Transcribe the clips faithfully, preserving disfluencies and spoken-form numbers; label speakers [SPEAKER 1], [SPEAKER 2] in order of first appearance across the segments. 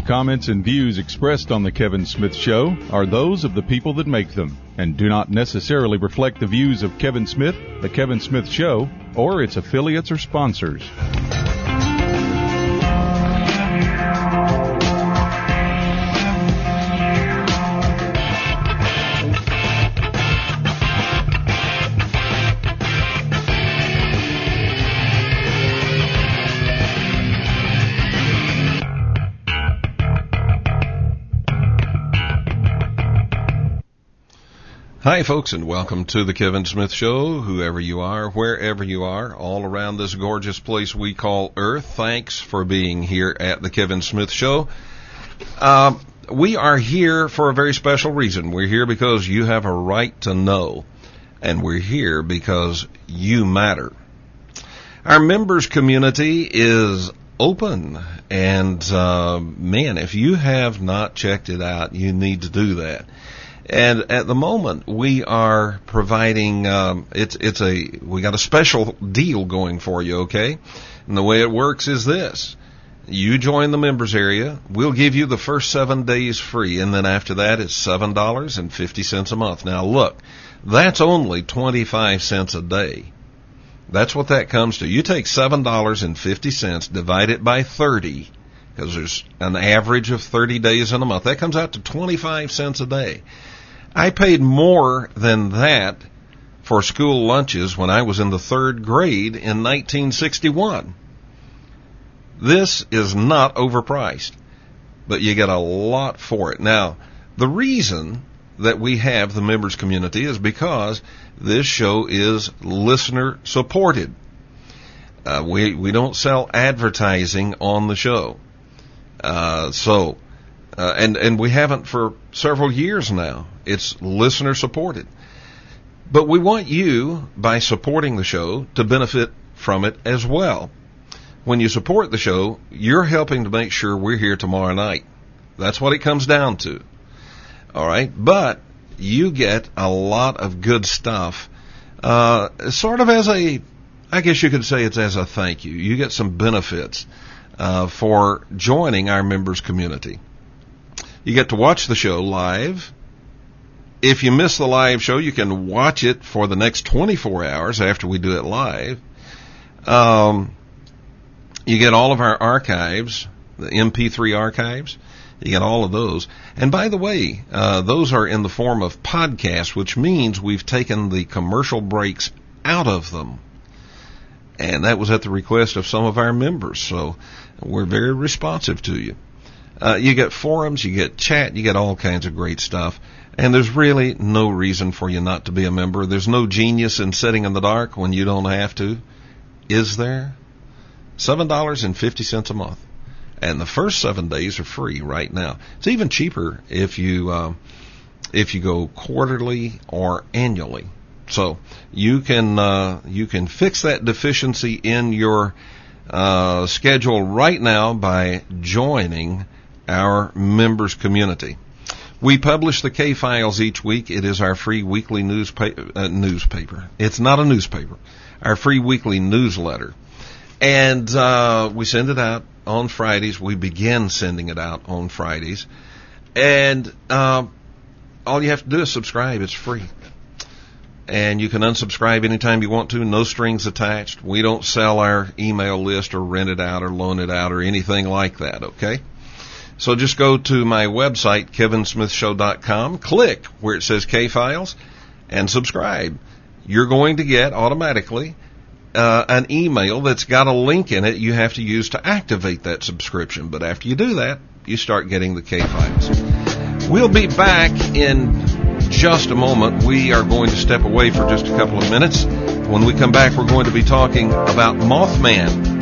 [SPEAKER 1] comments and views expressed on The Kevin Smith Show are those of the people that make them and do not necessarily reflect the views of Kevin Smith, The Kevin Smith Show, or its affiliates or sponsors.
[SPEAKER 2] Hi, folks, and welcome to the Kevin Smith Show, whoever you are, wherever you are, all around this gorgeous place we call Earth. Thanks for being here at the Kevin Smith Show. Uh, we are here for a very special reason. We're here because you have a right to know, and we're here because you matter. Our members community is open, and uh, man, if you have not checked it out, you need to do that. And at the moment, we are providing, um, it's, it's a, we got a special deal going for you, okay? And the way it works is this. You join the members area, we'll give you the first seven days free, and then after that, it's seven dollars and fifty cents a month. Now look, that's only twenty-five cents a day. That's what that comes to. You take seven dollars and fifty cents, divide it by thirty, because there's an average of thirty days in a month. That comes out to twenty-five cents a day. I paid more than that for school lunches when I was in the third grade in nineteen sixty-one. This is not overpriced, but you get a lot for it. Now, the reason that we have the members community is because this show is listener supported. Uh, we, we don't sell advertising on the show. Uh, so, uh, and, and we haven't for several years now. It's listener supported. But we want you, by supporting the show, to benefit from it as well. When you support the show, you're helping to make sure we're here tomorrow night. That's what it comes down to. All right? But you get a lot of good stuff, uh, sort of as a, I guess you could say it's as a thank you. You get some benefits uh, for joining our members community. You get to watch the show live. If you miss the live show, you can watch it for the next twenty-four hours after we do it live. Um, you get all of our archives, the M P three archives. You get all of those. And by the way, uh, those are in the form of podcasts, which means we've taken the commercial breaks out of them. And that was at the request of some of our members. So we're very responsive to you. Uh, you get forums, you get chat, you get all kinds of great stuff. And there's really no reason for you not to be a member. There's no genius in sitting in the dark when you don't have to. Is there? seven dollars and fifty cents a month. And the first seven days are free right now. It's even cheaper if you, um, if you go quarterly or annually. So you can, uh, you can fix that deficiency in your, uh, schedule right now by joining our members community. We publish the K-Files each week. It is our free weekly newspaper, uh, newspaper. It's not a newspaper. Our free weekly newsletter. And, uh, we send it out on Fridays. We begin sending it out on Fridays. And, uh, all you have to do is subscribe. It's free. And you can unsubscribe anytime you want to. No strings attached. We don't sell our email list or rent it out or loan it out or anything like that, okay? So just go to my website, kevin smith show dot com, click where it says K-Files, and subscribe. You're going to get automatically uh, an email that's got a link in it you have to use to activate that subscription. But after you do that, you start getting the K-Files. We'll be back in just a moment. We are going to step away for just a couple of minutes. When we come back, we're going to be talking about Mothman.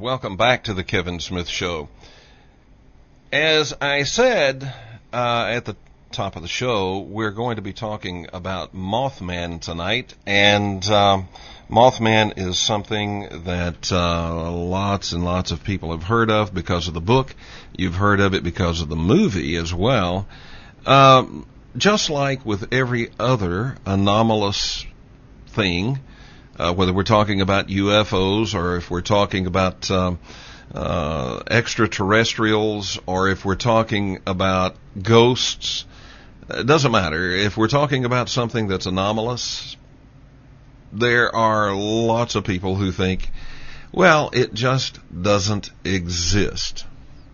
[SPEAKER 2] welcome back to the Kevin Smith Show. As I said uh, at the top of the show, we're going to be talking about Mothman tonight, and um, Mothman is something that uh, lots and lots of people have heard of because of the book. You've heard of it because of the movie as well. Um, just like with every other anomalous thing, uh, whether we're talking about U F Os or if we're talking about um, uh, extraterrestrials or if we're talking about ghosts, it doesn't matter. If we're talking about something that's anomalous, there are lots of people who think, well, it just doesn't exist.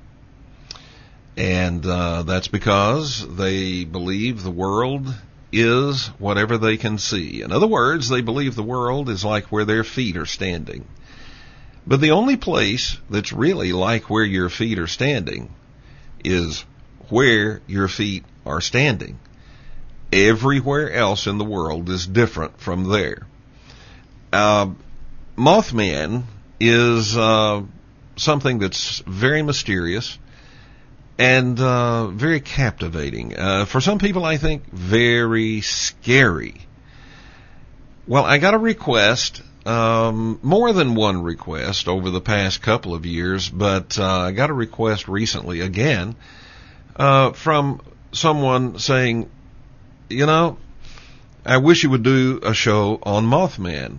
[SPEAKER 2] And uh, that's because they believe the world is whatever they can see. In other words, they believe the world is like where their feet are standing. But the only place that's really like where your feet are standing is where your feet are standing. Everywhere else in the world is different from there. Uh, Mothman is uh, something that's very mysterious and uh, very captivating. Uh, for some people, I think, very scary. Well, I got a request, um, more than one request over the past couple of years, but uh, I got a request recently again uh, from someone saying, you know, I wish you would do a show on Mothman.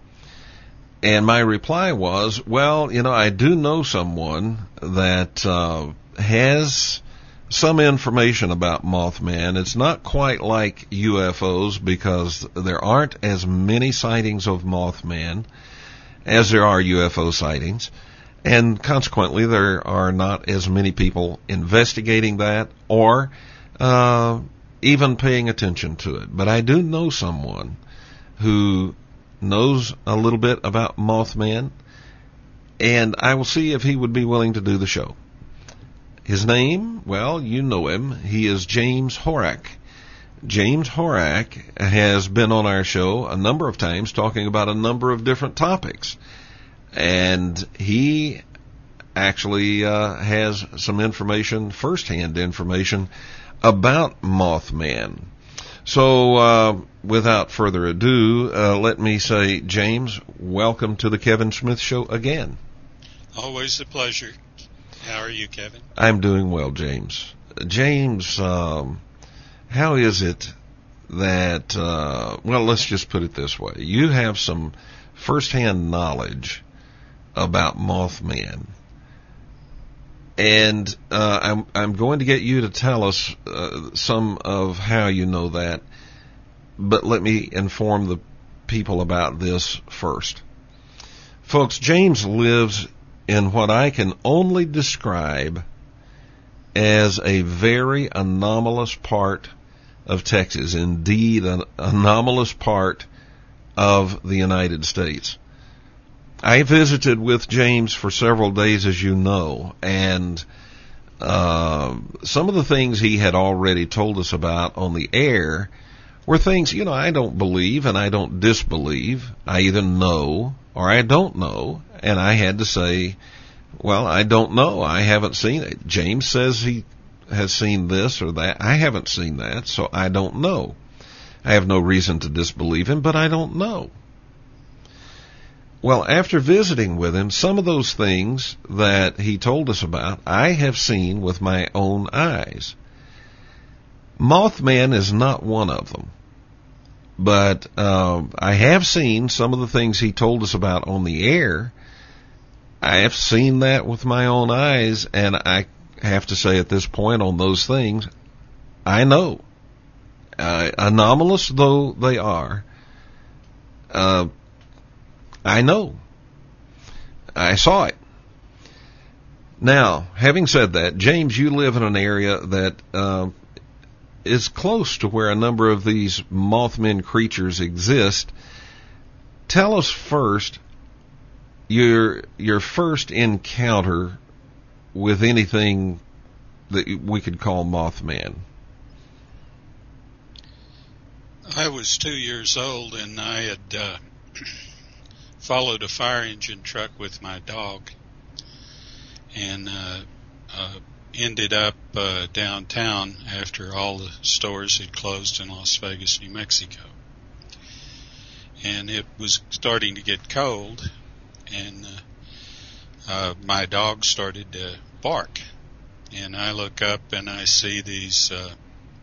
[SPEAKER 2] And my reply was, well, you know, I do know someone that uh, has some information about Mothman. It's not quite like U F Os because there aren't as many sightings of Mothman as there are U F O sightings. And consequently, there are not as many people investigating that or uh, even paying attention to it. But I do know someone who knows a little bit about Mothman, and I will see if he would be willing to do the show. His name, well, you know him. He is James Horak. James Horak has been on our show a number of times talking about a number of different topics. And he actually uh, has some information, first-hand information, about Mothman. So, uh, without further ado, uh, let me say, James, welcome to the Kevin Smith Show again.
[SPEAKER 3] Always a pleasure. How are you, Kevin?
[SPEAKER 2] I'm doing well, James. James, um, how is it that, uh, well, let's just put it this way. You have some first-hand knowledge about Mothman. And uh, I'm, I'm going to get you to tell us uh, some of how you know that, but let me inform the people about this first. Folks, James lives in what I can only describe as a very anomalous part of Texas, indeed an anomalous part of the United States. I visited with James for several days, as you know, and uh, some of the things he had already told us about on the air were things, you know, I don't believe and I don't disbelieve. I either know or I don't know, and I had to say, well, I don't know. I haven't seen it. James says he has seen this or that. I haven't seen that, so I don't know. I have no reason to disbelieve him, but I don't know. Well, after visiting with him, some of those things that he told us about, I have seen with my own eyes. Mothman is not one of them. But uh, I have seen some of the things he told us about on the air. I have seen that with my own eyes, and I have to say at this point on those things, I know. Uh, anomalous though they are, uh, I know. I saw it. Now, having said that, James, you live in an area that uh, is close to where a number of these Mothman creatures exist. Tell us first your your first encounter with anything that we could call Mothman.
[SPEAKER 3] I was two years old, and I had uh, followed a fire engine truck with my dog, and uh, uh, ended up uh, downtown after all the stores had closed in Las Vegas, New Mexico. And it was starting to get cold, and uh, uh, my dog started to bark. And I look up and I see these, uh,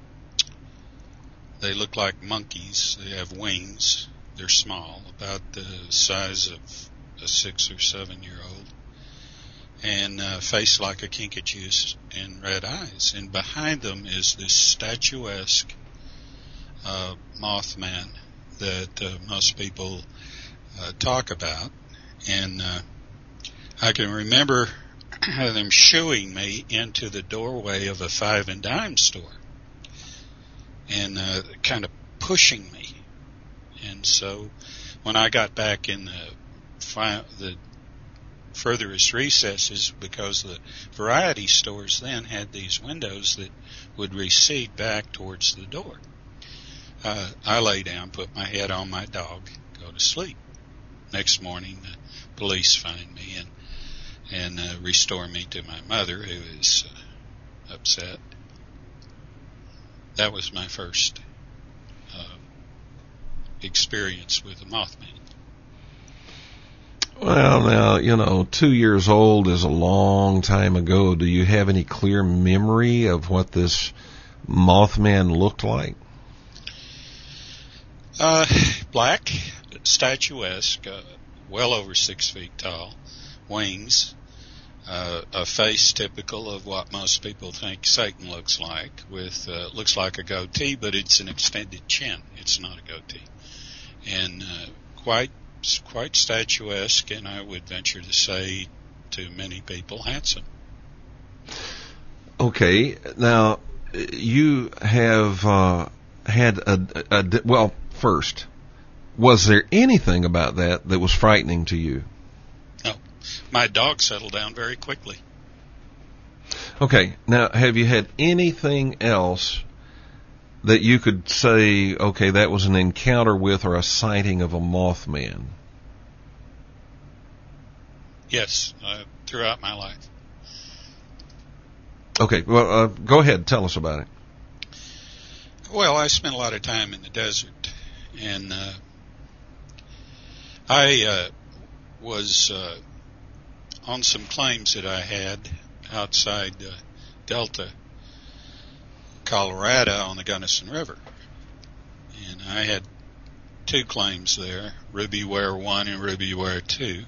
[SPEAKER 3] they look like monkeys. They have wings. They're small, about the size of a six or seven year old, and uh, face like a kinkajou and red eyes. And behind them is this statuesque uh, Mothman that uh, most people uh, talk about. And uh, I can remember them shooing me into the doorway of a five and dime store and uh, kind of pushing me. And so when I got back in the, fi- the furthest recesses, because the variety stores then had these windows that would recede back towards the door, uh, I lay down, put my head on my dog, go to sleep. Next morning, the police find me and and uh, restore me to my mother, who is uh, upset. That was my first uh, experience with the Mothman.
[SPEAKER 2] Well, now, you know, two years old is a long time ago. Do you have any clear memory of what this Mothman looked like?
[SPEAKER 3] Uh, black, statuesque, uh, well over six feet tall, wings, uh, a face typical of what most people think Satan looks like, with uh, looks like a goatee, but it's an extended chin. It's not a goatee, and uh, quite quite statuesque, and I would venture to say, to many people, handsome.
[SPEAKER 2] Okay, now you have uh, had a, a, a well. First, was there anything about that that was frightening to you?
[SPEAKER 3] No. My dog settled down very quickly.
[SPEAKER 2] Okay. Now, have you had anything else that you could say, okay, that was an encounter with or a sighting of a Mothman?
[SPEAKER 3] Yes, uh, throughout my life.
[SPEAKER 2] Okay. Well, uh, go ahead. Tell us about it.
[SPEAKER 3] Well, I spent a lot of time in the desert. And uh, I uh, was uh, on some claims that I had outside uh, Delta, Colorado, on the Gunnison River. And I had two claims there, Ruby Ware one and Ruby Ware two.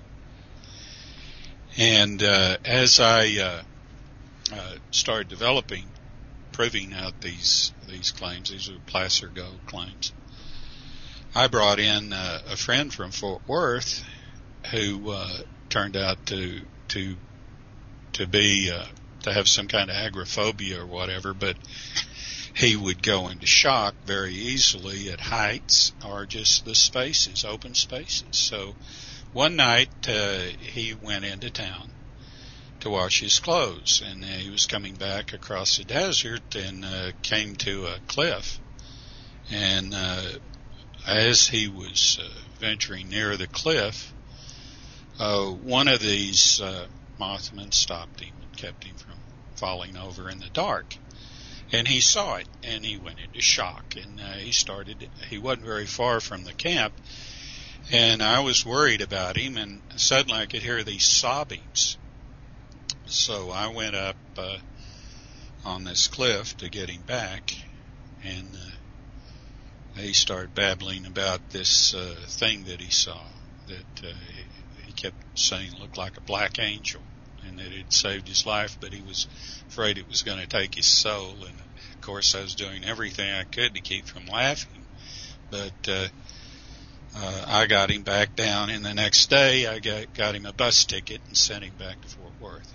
[SPEAKER 3] And uh, as I uh, uh, started developing, proving out these these claims, these were placer gold claims, I brought in uh, a friend from Fort Worth who uh, turned out to to to be uh, to have some kind of agoraphobia or whatever, but he would go into shock very easily at heights or just the spaces, open spaces. So one night uh, he went into town to wash his clothes, and uh, he was coming back across the desert and uh, came to a cliff, and uh, as he was uh, venturing near the cliff, uh, one of these uh, Mothmen stopped him and kept him from falling over in the dark. And he saw it, and he went into shock, and uh, he started, he wasn't very far from the camp, and I was worried about him, and suddenly I could hear these sobbings. So I went up uh, on this cliff to get him back, and uh, he started babbling about this uh, thing that he saw that uh, he kept saying looked like a black angel, and that it saved his life, but he was afraid it was going to take his soul. And of course I was doing everything I could to keep from laughing, but uh, uh, I got him back down, and the next day I got, got him a bus ticket and sent him back to Fort Worth.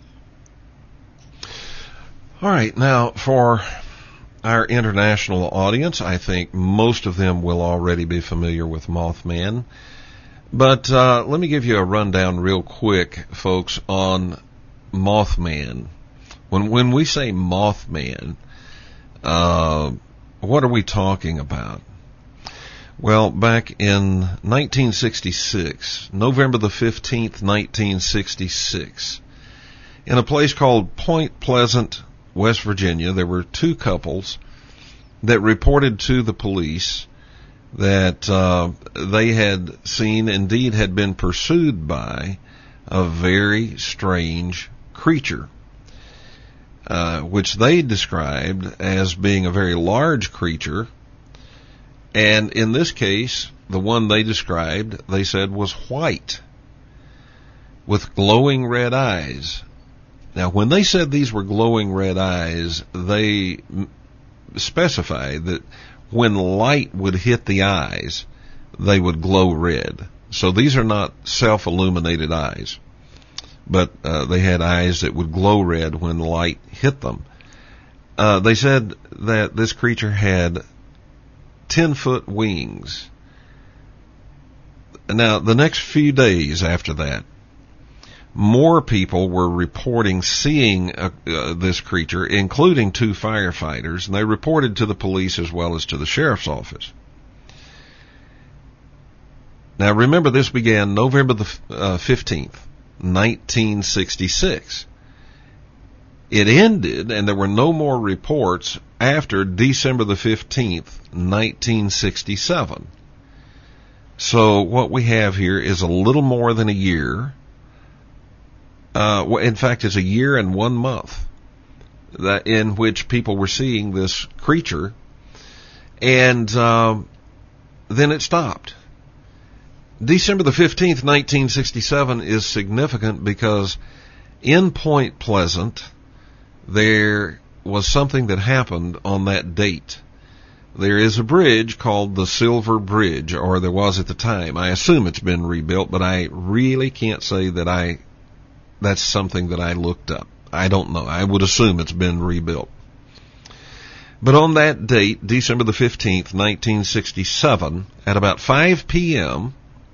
[SPEAKER 2] All right, now for our international audience, I think most of them will already be familiar with Mothman. But uh, let me give you a rundown real quick, folks, on Mothman. When when we say Mothman, uh, what are we talking about? Well, back in nineteen sixty-six, November the fifteenth, nineteen sixty-six, In a place called Point Pleasant, West Virginia, there were two couples that reported to the police that uh, they had seen, indeed had been pursued by, a very strange creature, uh, which they described as being a very large creature. And in this case, the one they described, they said, was white, with glowing red eyes. Now, when they said these were glowing red eyes, they specified that when light would hit the eyes, they would glow red. So these are not self-illuminated eyes, but uh, they had eyes that would glow red when light hit them. Uh, they said that this creature had ten-foot wings. Now, the next few days after that, more people were reporting seeing uh, uh, this creature, including two firefighters, and they reported to the police as well as to the sheriff's office. Now, remember, this began November the uh, fifteenth, nineteen sixty-six. It ended, and there were no more reports after December the fifteenth, nineteen sixty-seven. So what we have here is a little more than a year. Uh, in fact, it's a year and one month that in which people were seeing this creature, and uh, then it stopped. December the fifteenth, nineteen sixty-seven is significant because in Point Pleasant, there was something that happened on that date. There is a bridge called the Silver Bridge, or there was at the time. I assume it's been rebuilt, but I really can't say that I, that's something that I looked up. I don't know. I would assume it's been rebuilt. But on that date, December the fifteenth, nineteen sixty-seven, at about five p.m.,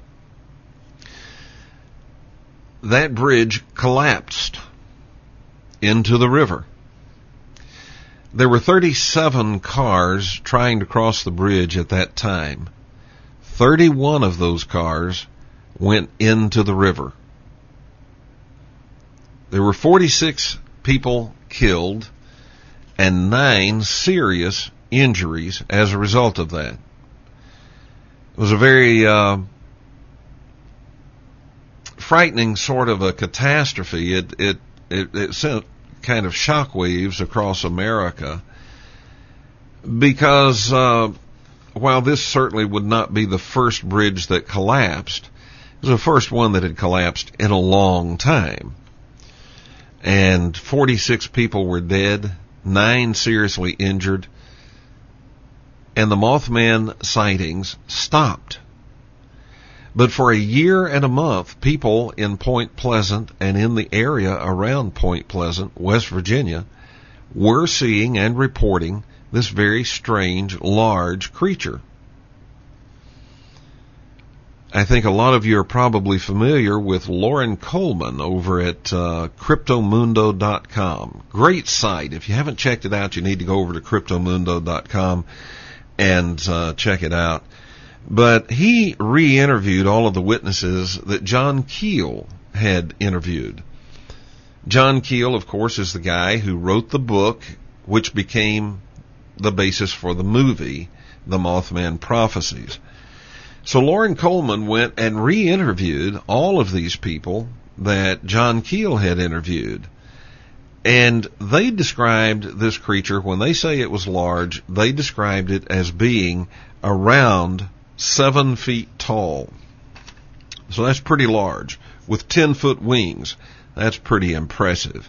[SPEAKER 2] that bridge collapsed into the river. There were thirty-seven cars trying to cross the bridge at that time. thirty-one of those cars went into the river. There were forty-six people killed and nine serious injuries as a result of that. It was a very uh, frightening sort of a catastrophe. It it it, it sent kind of shockwaves across America because uh, while this certainly would not be the first bridge that collapsed, it was the first one that had collapsed in a long time. And forty-six people were dead, nine seriously injured, and the Mothman sightings stopped. But for a year and a month, people in Point Pleasant and in the area around Point Pleasant, West Virginia, were seeing and reporting this very strange, large creature. I think a lot of you are probably familiar with Loren Coleman over at uh, Crypto Mundo dot com. Great site. If you haven't checked it out, you need to go over to Crypto Mundo dot com and uh, check it out. But he re-interviewed all of the witnesses that John Keel had interviewed. John Keel, of course, is the guy who wrote the book, which became the basis for the movie, The Mothman Prophecies. So Loren Coleman went and re-interviewed all of these people that John Keel had interviewed. And they described this creature, when they say it was large, they described it as being around seven feet tall. So that's pretty large. With ten-foot wings, that's pretty impressive.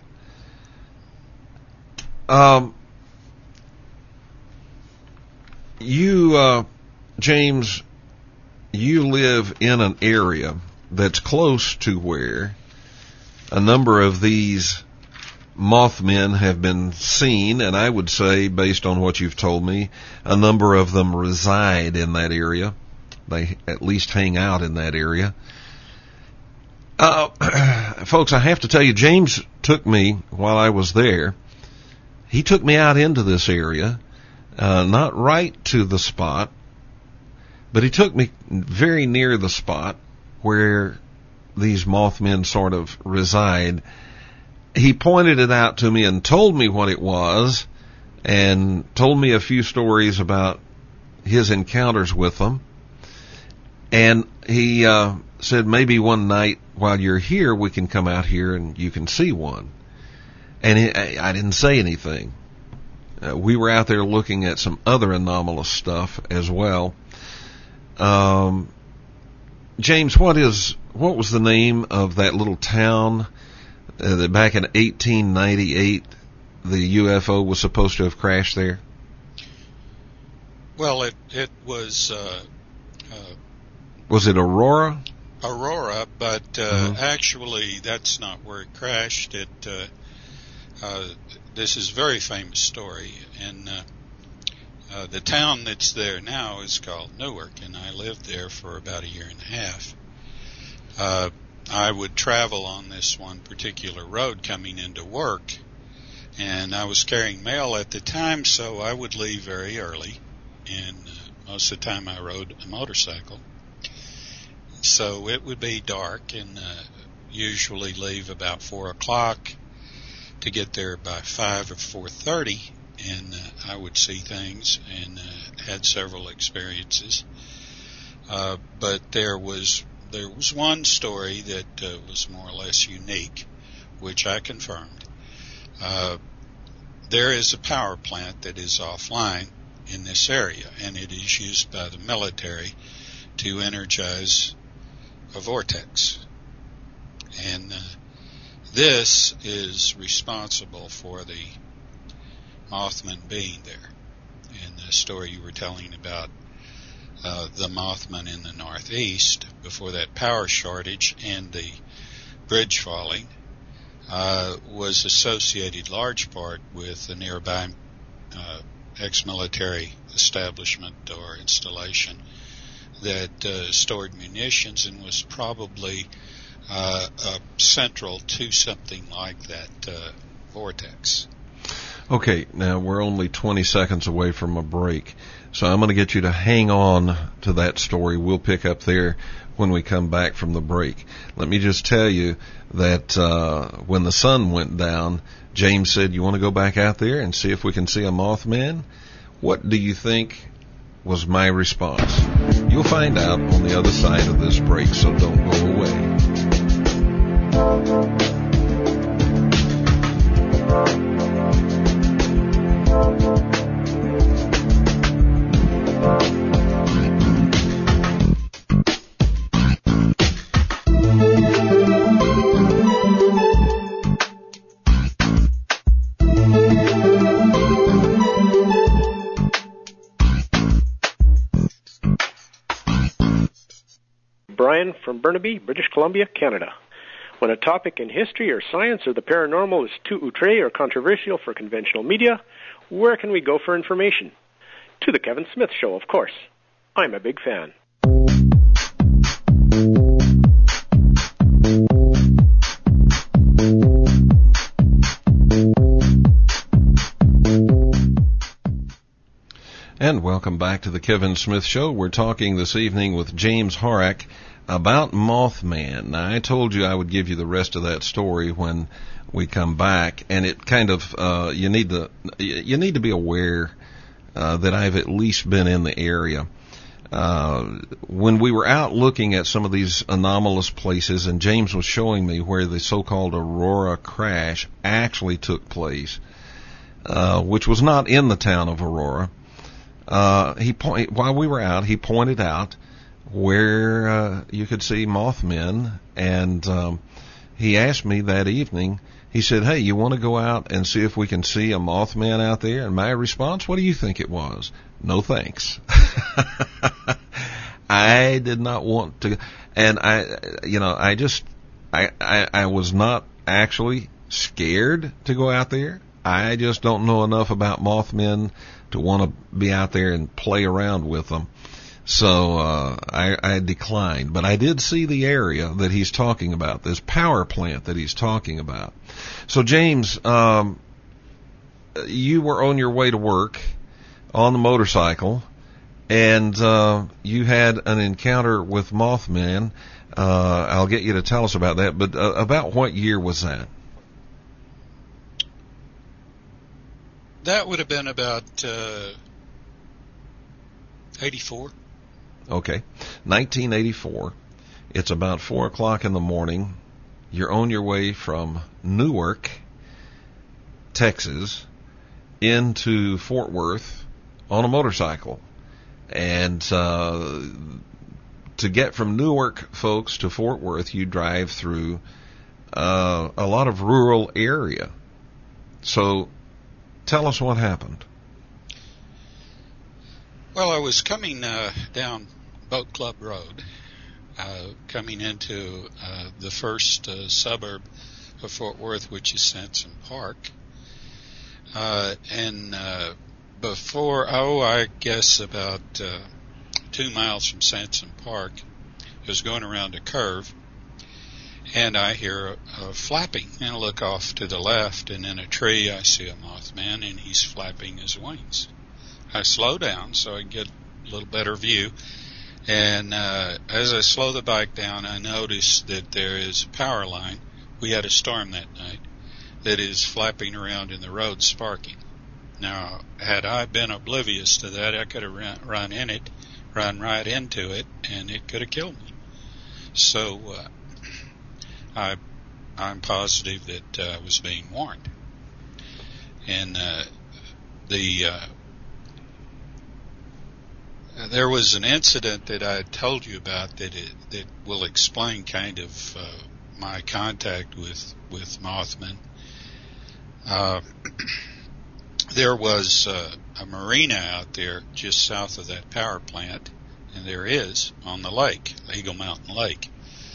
[SPEAKER 2] Um, you, uh, James, you live in an area that's close to where a number of these Mothmen have been seen, and I would say, based on what you've told me, a number of them reside in that area. They at least hang out in that area. Uh, folks, I have to tell you, James took me while I was there. He took me out into this area, uh, not right to the spot, but he took me very near the spot where these Mothmen sort of reside. he pointed it out to me and told me what it was and told me a few stories about his encounters with them. And he uh, said, maybe one night while you're here, we can come out here and you can see one. And he, I didn't say anything. Uh, we were out there looking at some other anomalous stuff as well. Um, James, what is what was the name of that little town uh, that back in eighteen ninety-eight the U F O was supposed to have crashed there?
[SPEAKER 3] Well, it it was uh, uh,
[SPEAKER 2] was it Aurora?
[SPEAKER 3] Aurora, but uh,
[SPEAKER 2] Mm-hmm.
[SPEAKER 3] actually that's not where it crashed. It uh, uh, this is a very famous story, and uh, uh, the town that's there now is called Newark, and I lived there for about a year and a half. Uh, I would travel on this one particular road coming into work, and I was carrying mail at the time, so I would leave very early, and uh, most of the time I rode a motorcycle. So it would be dark, and uh, usually leave about four o'clock to get there by five or four thirty, and uh, I would see things and uh, had several experiences. Uh, but there was there was one story that uh, was more or less unique, which I confirmed. Uh, there is a power plant that is offline in this area, and it is used by the military to energize a vortex. And uh, this is responsible for the Mothman being there. And the story you were telling about uh, the Mothman in the Northeast before that power shortage and the bridge falling uh, was associated large part with the nearby uh, ex-military establishment or installation that uh, stored munitions and was probably uh, uh, central to something like that uh, vortex.
[SPEAKER 2] Okay, now we're only twenty seconds away from a break, so I'm going to get you to hang on to that story. We'll pick up there when we come back from the break. Let me just tell you that uh, when the sun went down, James said, you want to go back out there and see if we can see a Mothman? What do you think was my response? You'll find out on the other side of this break, so don't go away.
[SPEAKER 4] Brian from Burnaby, British Columbia, Canada. When a topic in history or science or the paranormal is too outré or controversial for conventional media, where can we go for information? To the Kevin Smith Show, of course. I'm a big fan.
[SPEAKER 2] And welcome back to the Kevin Smith Show. We're talking this evening with James Horak about Mothman. Now, I told you I would give you the rest of that story when we come back, and it kind of uh, you need to you need to be aware uh, that I've at least been in the area. Uh, when we were out looking at some of these anomalous places, and James was showing me where the so-called Aurora crash actually took place, uh, which was not in the town of Aurora. Uh, he point, while we were out, he pointed out where uh, you could see Mothmen, and um, he asked me that evening, he said, hey, you want to go out and see if we can see a Mothman out there? And my response, what do you think it was? No thanks. I did not want to, and I, you know, I just, I, I, I was not actually scared to go out there. I just don't know enough about Mothmen to want to be out there and play around with them. So uh, I, I declined. But I did see the area that he's talking about, this power plant that he's talking about. So, James, um, you were on your way to work on the motorcycle, and uh, you had an encounter with Mothman. Uh, I'll get you to tell us about that. But uh, about what year was that?
[SPEAKER 3] that would have been about uh, eighty-four.
[SPEAKER 2] Okay. nineteen eighty-four. It's about four o'clock in the morning. You're on your way from Newark, Texas, into Fort Worth on a motorcycle. And uh, to get from Newark, folks, to Fort Worth, you drive through uh, a lot of rural area. So tell us what happened.
[SPEAKER 3] Well, I was coming uh, down Boat Club Road, uh, coming into uh, the first uh, suburb of Fort Worth, which is Sansom Park. Uh, and uh, before, oh, I guess about uh, two miles from Sansom Park, I was going around a curve, and I hear a, a flapping. And I look off to the left, and in a tree I see a mothman, and he's flapping his wings. I slow down so I can get a little better view. And uh, as I slow the bike down, I notice that there is a power line. We had a storm that night that is flapping around in the road, sparking. Now, had I been oblivious to that, I could have run, run in it, run right into it, and it could have killed me. So uh, I, I'm positive that uh, I was being warned. And uh, the... Uh, There was an incident that I told you about that it, that will explain kind of uh, my contact with with Mothman. Uh, there was uh, a marina out there just south of that power plant, and there is on the lake, Eagle Mountain Lake,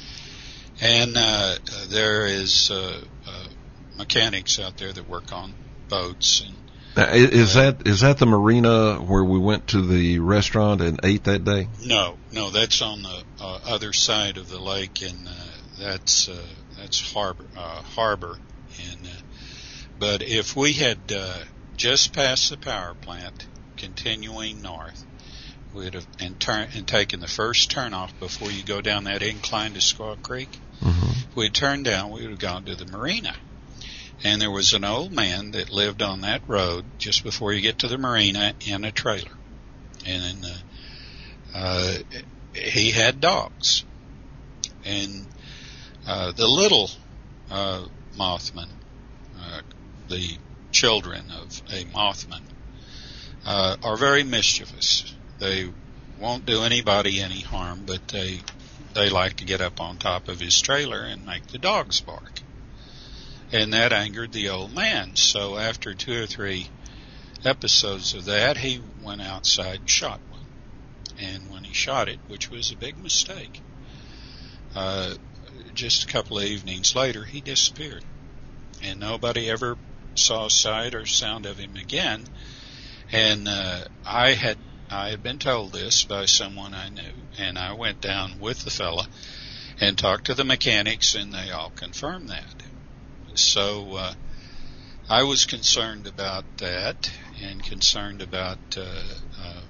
[SPEAKER 3] and uh, there is uh, uh, mechanics out there that work on boats. And
[SPEAKER 2] Now, is that is that the marina where we went to the restaurant and ate that day?
[SPEAKER 3] No, no, that's on the uh, other side of the lake, and uh, that's uh, that's harbor uh, harbor. And uh, but if we had uh, just passed the power plant, continuing north, we'd have and turn and taken the first turnoff before you go down that incline to Squaw Creek.
[SPEAKER 2] Mm-hmm.
[SPEAKER 3] If we'd turned down, we would have gone to the marina. And there was an old man that lived on that road just before you get to the marina in a trailer. And uh, uh, he had dogs. And uh, the little uh, Mothman, uh, the children of a Mothman, uh, are very mischievous. They won't do anybody any harm, but they they like to get up on top of his trailer and make the dogs bark. And that angered the old man. So after two or three episodes of that, he went outside and shot one. And when he shot it, which was a big mistake, uh, just a couple of evenings later, he disappeared. And nobody ever saw sight or sound of him again. And uh, I had I had been told this by someone I knew, and I went down with the fella and talked to the mechanics, and they all confirmed that. So uh, I was concerned about that and concerned about uh, uh,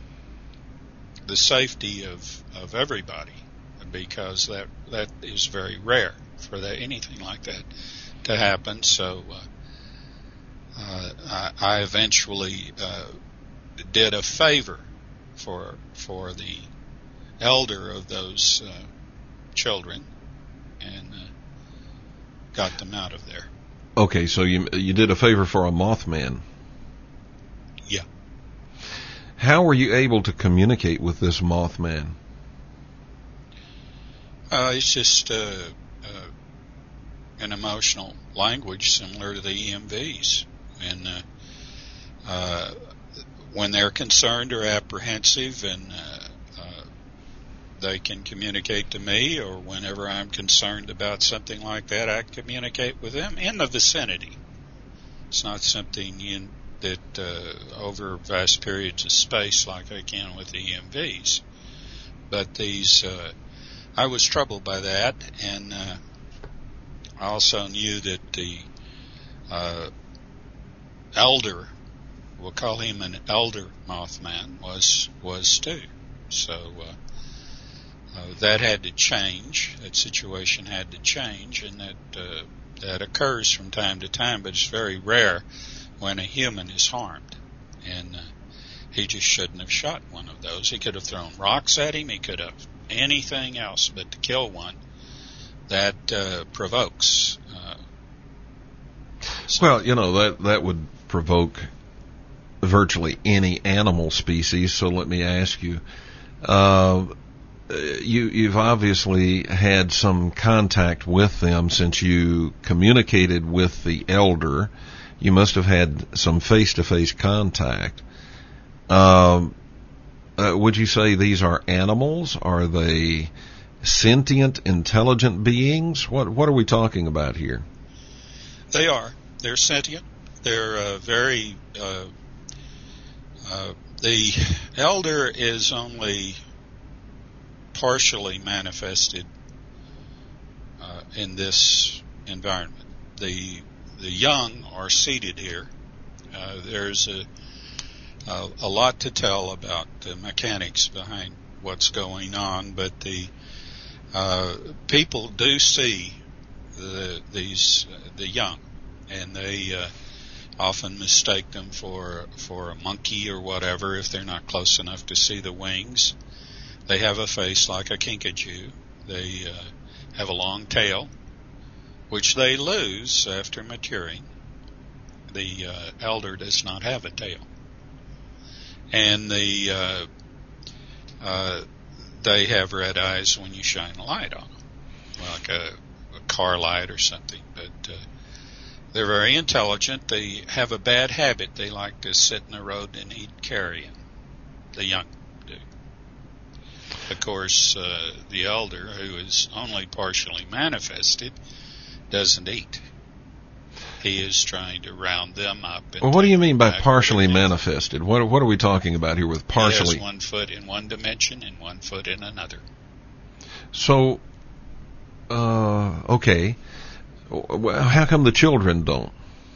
[SPEAKER 3] the safety of, of everybody, because that that is very rare for that, anything like that to happen. So uh, uh, I, I eventually uh, did a favor for for the elder of those uh, children and uh, got them out of there.
[SPEAKER 2] Okay, so you you did a favor for a Mothman.
[SPEAKER 3] Yeah.
[SPEAKER 2] How were you able to communicate with this Mothman?
[SPEAKER 3] Uh, it's just uh, uh, an emotional language similar to the E M Vs. And uh, uh, when they're concerned or apprehensive, and uh, uh, they can communicate to me, or whenever I'm concerned about something like that, I communicate with them in the vicinity. It's not something in, that uh, over vast periods of space like I can with the E M Vs. But these, uh, I was troubled by that, and uh, I also knew that the uh, elder, we'll call him an elder Mothman, was was too. So uh, uh, that had to change. That situation had to change, and that uh, that occurs from time to time, but it's very rare when a human is harmed. And uh, he just shouldn't have shot one of those. He could have thrown rocks at him. He could have anything else, but to kill one, that uh, provokes. Uh,
[SPEAKER 2] well, you know, that, that would provoke virtually any animal species. So let me ask you, uh, you, you've obviously had some contact with them since you communicated with the elder. You must have had some face-to-face contact. Um, uh, would you say these are animals? Are they sentient, intelligent beings? What what are we talking about here?
[SPEAKER 3] They are. They're sentient. They're uh, very. Uh, uh, the elder is only partially manifested uh, in this environment. The the young are seated here. Uh, there's a, a a lot to tell about the mechanics behind what's going on, but the uh, people do see the these uh, the young, and they uh, often mistake them for for a monkey or whatever if they're not close enough to see the wings. They have a face like a kinkajou. They uh, have a long tail, which they lose after maturing. The uh, elder does not have a tail. And the uh, uh, they have red eyes when you shine a light on them, like a, a car light or something. But uh, they're very intelligent. They have a bad habit. They like to sit in the road and eat carrion. The young do. Of course, uh, the elder, who is only partially manifested, doesn't eat. He is trying to round them up.
[SPEAKER 2] Well, what do you mean by partially manifested? What what are we talking about here with partially?
[SPEAKER 3] He has one foot in one dimension and one foot in another.
[SPEAKER 2] So, uh, okay. How come the children don't?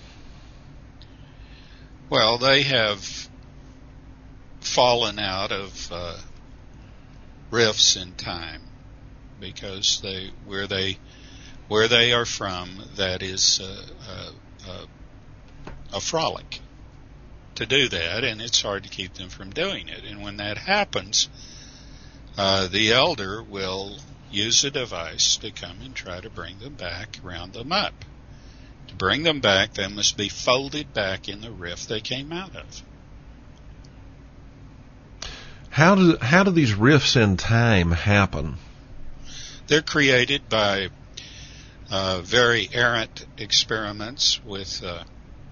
[SPEAKER 3] Well, they have fallen out of uh, rifts in time because they where they where they are from, that is uh, uh, a frolic to do that, and it's hard to keep them from doing it. And when that happens, uh, the elder will use a device to come and try to bring them back, round them up. To bring them back, they must be folded back in the rift they came out of.
[SPEAKER 2] How do how do these rifts in time happen?
[SPEAKER 3] They're created by uh, very errant experiments with uh,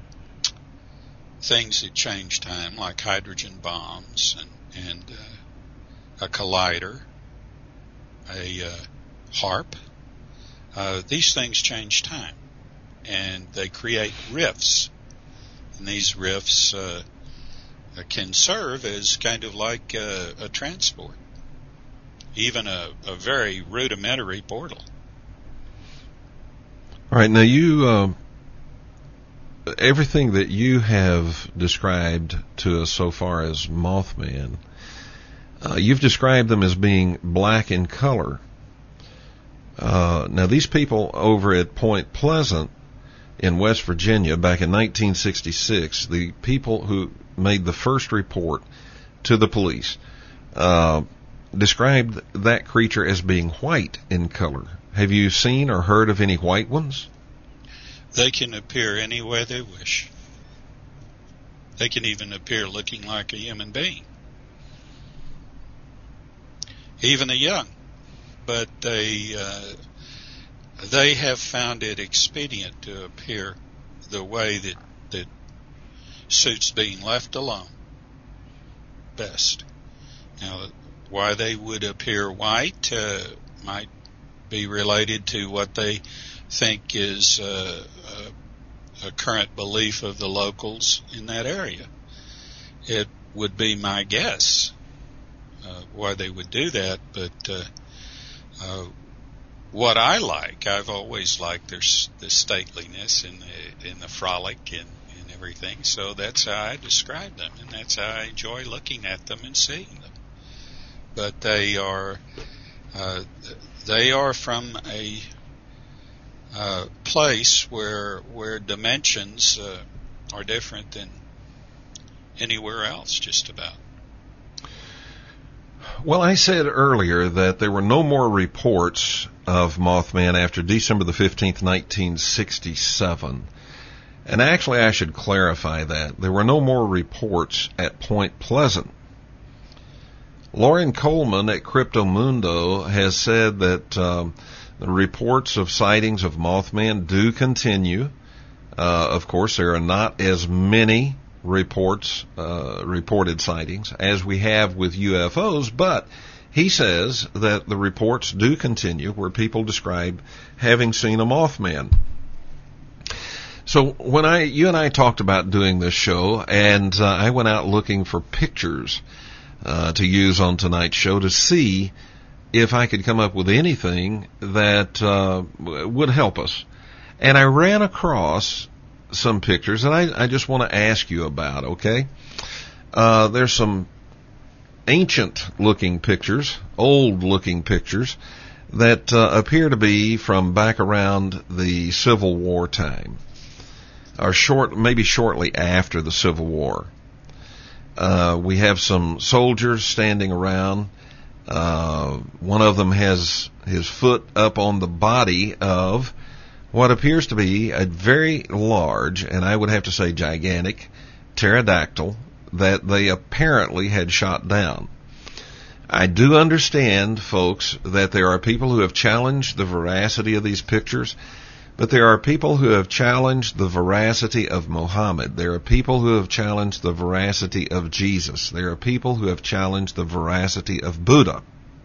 [SPEAKER 3] things that change time, like hydrogen bombs and, and uh, a collider, a uh, HAARP. Uh, these things change time, and they create rifts. And these rifts uh, can serve as kind of like a, a transport, even a, a very rudimentary portal.
[SPEAKER 2] All right, now you, uh, everything that you have described to us so far as Mothman, uh, you've described them as being black in color. Uh, now these people over at Point Pleasant in West Virginia back in nineteen sixty-six, the people who made the first report to the police, uh, described that creature as being white in color. Have you seen or heard of any white ones?
[SPEAKER 3] They can appear any way they wish. They can even appear looking like a human being, even the young. But they uh, they have found it expedient to appear the way that that suits being left alone best. Now, why they would appear white uh, might be related to what they think is uh, a, a current belief of the locals in that area. It would be my guess uh, why they would do that, but uh, uh, what I like, I've always liked their the stateliness and the, and the frolic and, and everything, so that's how I describe them, and that's how I enjoy looking at them and seeing them. But they are uh, they are from a uh, place where where dimensions uh, are different than anywhere else, just about.
[SPEAKER 2] Well, I said earlier that there were no more reports of Mothman after December the fifteenth, nineteen sixty-seven. And actually, I should clarify that. There were no more reports at Point Pleasant. Lauren Coleman at Cryptomundo has said that um, the reports of sightings of Mothman do continue. Uh, of course, there are not as many reports, uh, reported sightings as we have with U F Os, but he says that the reports do continue where people describe having seen a Mothman. So when I, you and I talked about doing this show, and uh, I went out looking for pictures uh, to use on tonight's show to see if I could come up with anything that uh, would help us. And I ran across some pictures that I, I just want to ask you about, okay? Uh, there's some ancient-looking pictures, old-looking pictures, that uh, appear to be from back around the Civil War time, or short, maybe shortly after the Civil War. Uh, we have some soldiers standing around. Uh, one of them has his foot up on the body of what appears to be a very large, and I would have to say gigantic, pterodactyl that they apparently had shot down. I do understand, folks, that there are people who have challenged the veracity of these pictures, but there are people who have challenged the veracity of Muhammad. There are people who have challenged the veracity of Jesus. There are people who have challenged the veracity of Buddha.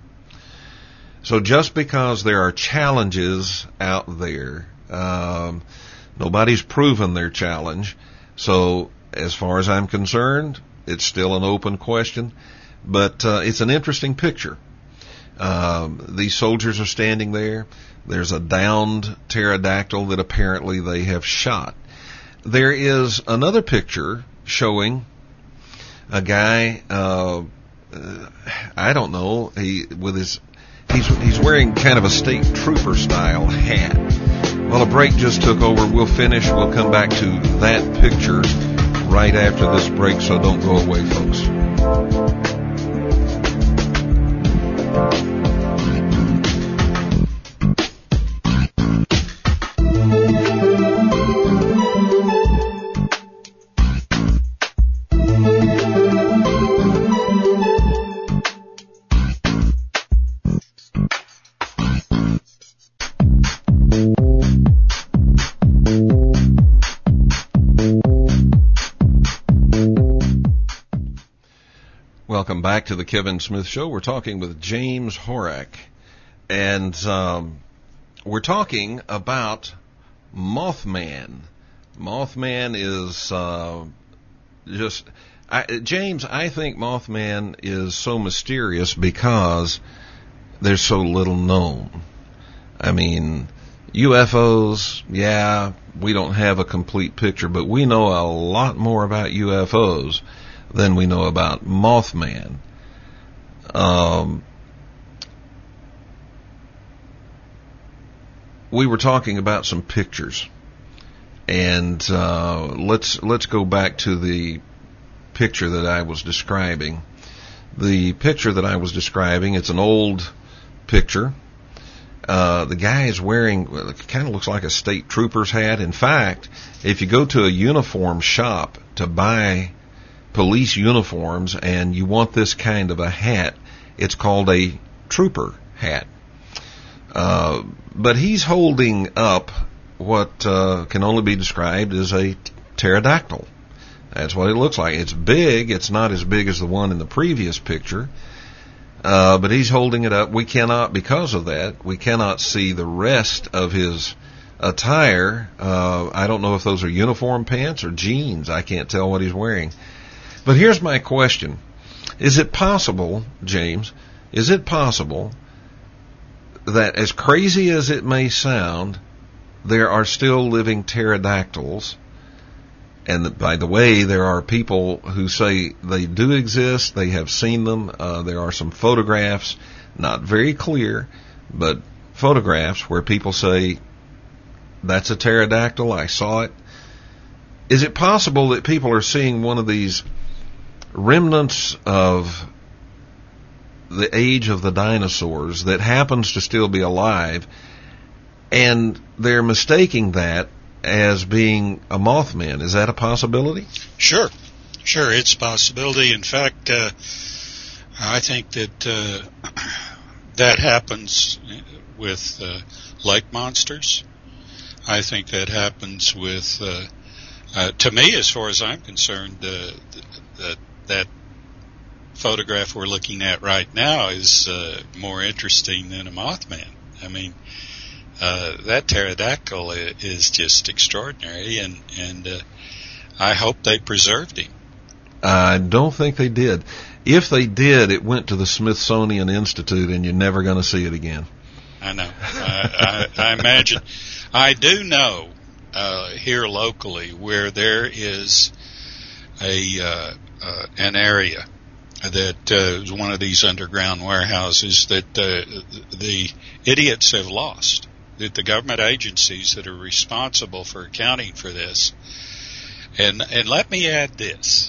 [SPEAKER 2] So just because there are challenges out there, um, nobody's proven their challenge. So as far as I'm concerned, it's still an open question. But uh, it's an interesting picture. Um, these soldiers are standing there. There's a downed pterodactyl that apparently they have shot. There is another picture showing a guy, uh, I don't know, he with his he's he's wearing kind of a state trooper style hat. Well, a break just took over. We'll finish. We'll come back to that picture right after this break, so don't go away, folks. Welcome back to the Kevin Smith Show. We're talking with James Horak, and um, we're talking about Mothman. Mothman is uh, just, I, James, I think Mothman is so mysterious because there's so little known. I mean, U F Os, yeah, we don't have a complete picture, but we know a lot more about U F Os than we know about Mothman. Um, we were talking about some pictures, and uh, let's let's go back to the picture that I was describing. The picture that I was describing, it's an old picture. Uh, the guy is wearing, well, it kind of looks like a state trooper's hat. In fact, if you go to a uniform shop to buy police uniforms and you want this kind of a hat, it's called a trooper hat. Uh, but he's holding up what uh, can only be described as a pterodactyl. That's what it looks like. It's big. It's not as big as the one in the previous picture. Uh, but he's holding it up. We cannot, because of that, we cannot see the rest of his attire. Uh, I don't know if those are uniform pants or jeans. I can't tell what he's wearing. But here's my question. Is it possible, James, is it possible that, as crazy as it may sound, there are still living pterodactyls? And by the way, there are people who say they do exist. They have seen them. Uh, there are some photographs, not very clear, but photographs where people say, that's a pterodactyl, I saw it. is it possible that people are seeing one of these remnants of the age of the dinosaurs that happens to still be alive, and they're mistaking that as being a Mothman? Is that a possibility?
[SPEAKER 3] Sure. Sure, it's a possibility. In fact, uh, I think that uh, that happens with uh, lake monsters. I think that happens with, uh, uh, to me, as far as I'm concerned, uh, that that photograph we're looking at right now is uh, more interesting than a Mothman. I mean, uh, that pterodactyl is just extraordinary, and and uh, I hope they preserved him.
[SPEAKER 2] I don't think they did. If they did, it went to the Smithsonian Institute, and you're never going to see it again.
[SPEAKER 3] I know. I, I, I imagine. I do know uh, here locally where there is a uh, uh, an area that uh, is one of these underground warehouses that uh, the idiots have lost. That the government agencies that are responsible for accounting for this. And and let me add this.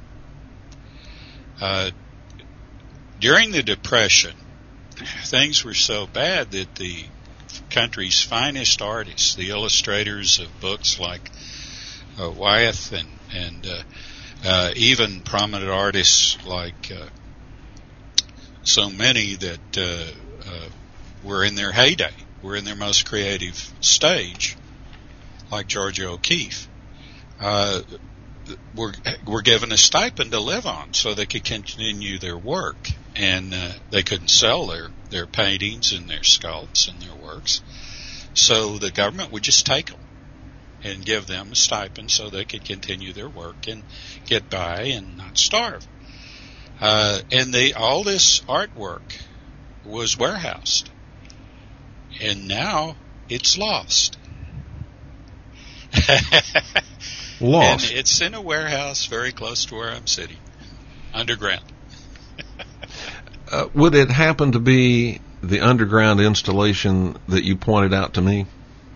[SPEAKER 3] Uh, during the Depression, things were so bad that the country's finest artists, the illustrators of books like uh, Wyeth and, and uh, uh, even prominent artists like uh, so many that uh, uh, were in their heyday, were in their most creative stage, like Georgia O'Keeffe, uh, were were given a stipend to live on so they could continue their work, and uh, they couldn't sell their, their paintings and their sculpts and their works, so the government would just take them and give them a stipend so they could continue their work and get by and not starve. Uh, and they all this artwork was warehoused, and now it's lost.
[SPEAKER 2] Lost.
[SPEAKER 3] And it's in a warehouse very close to where I'm sitting, underground.
[SPEAKER 2] uh, would it happen to be the underground installation that you pointed out to me?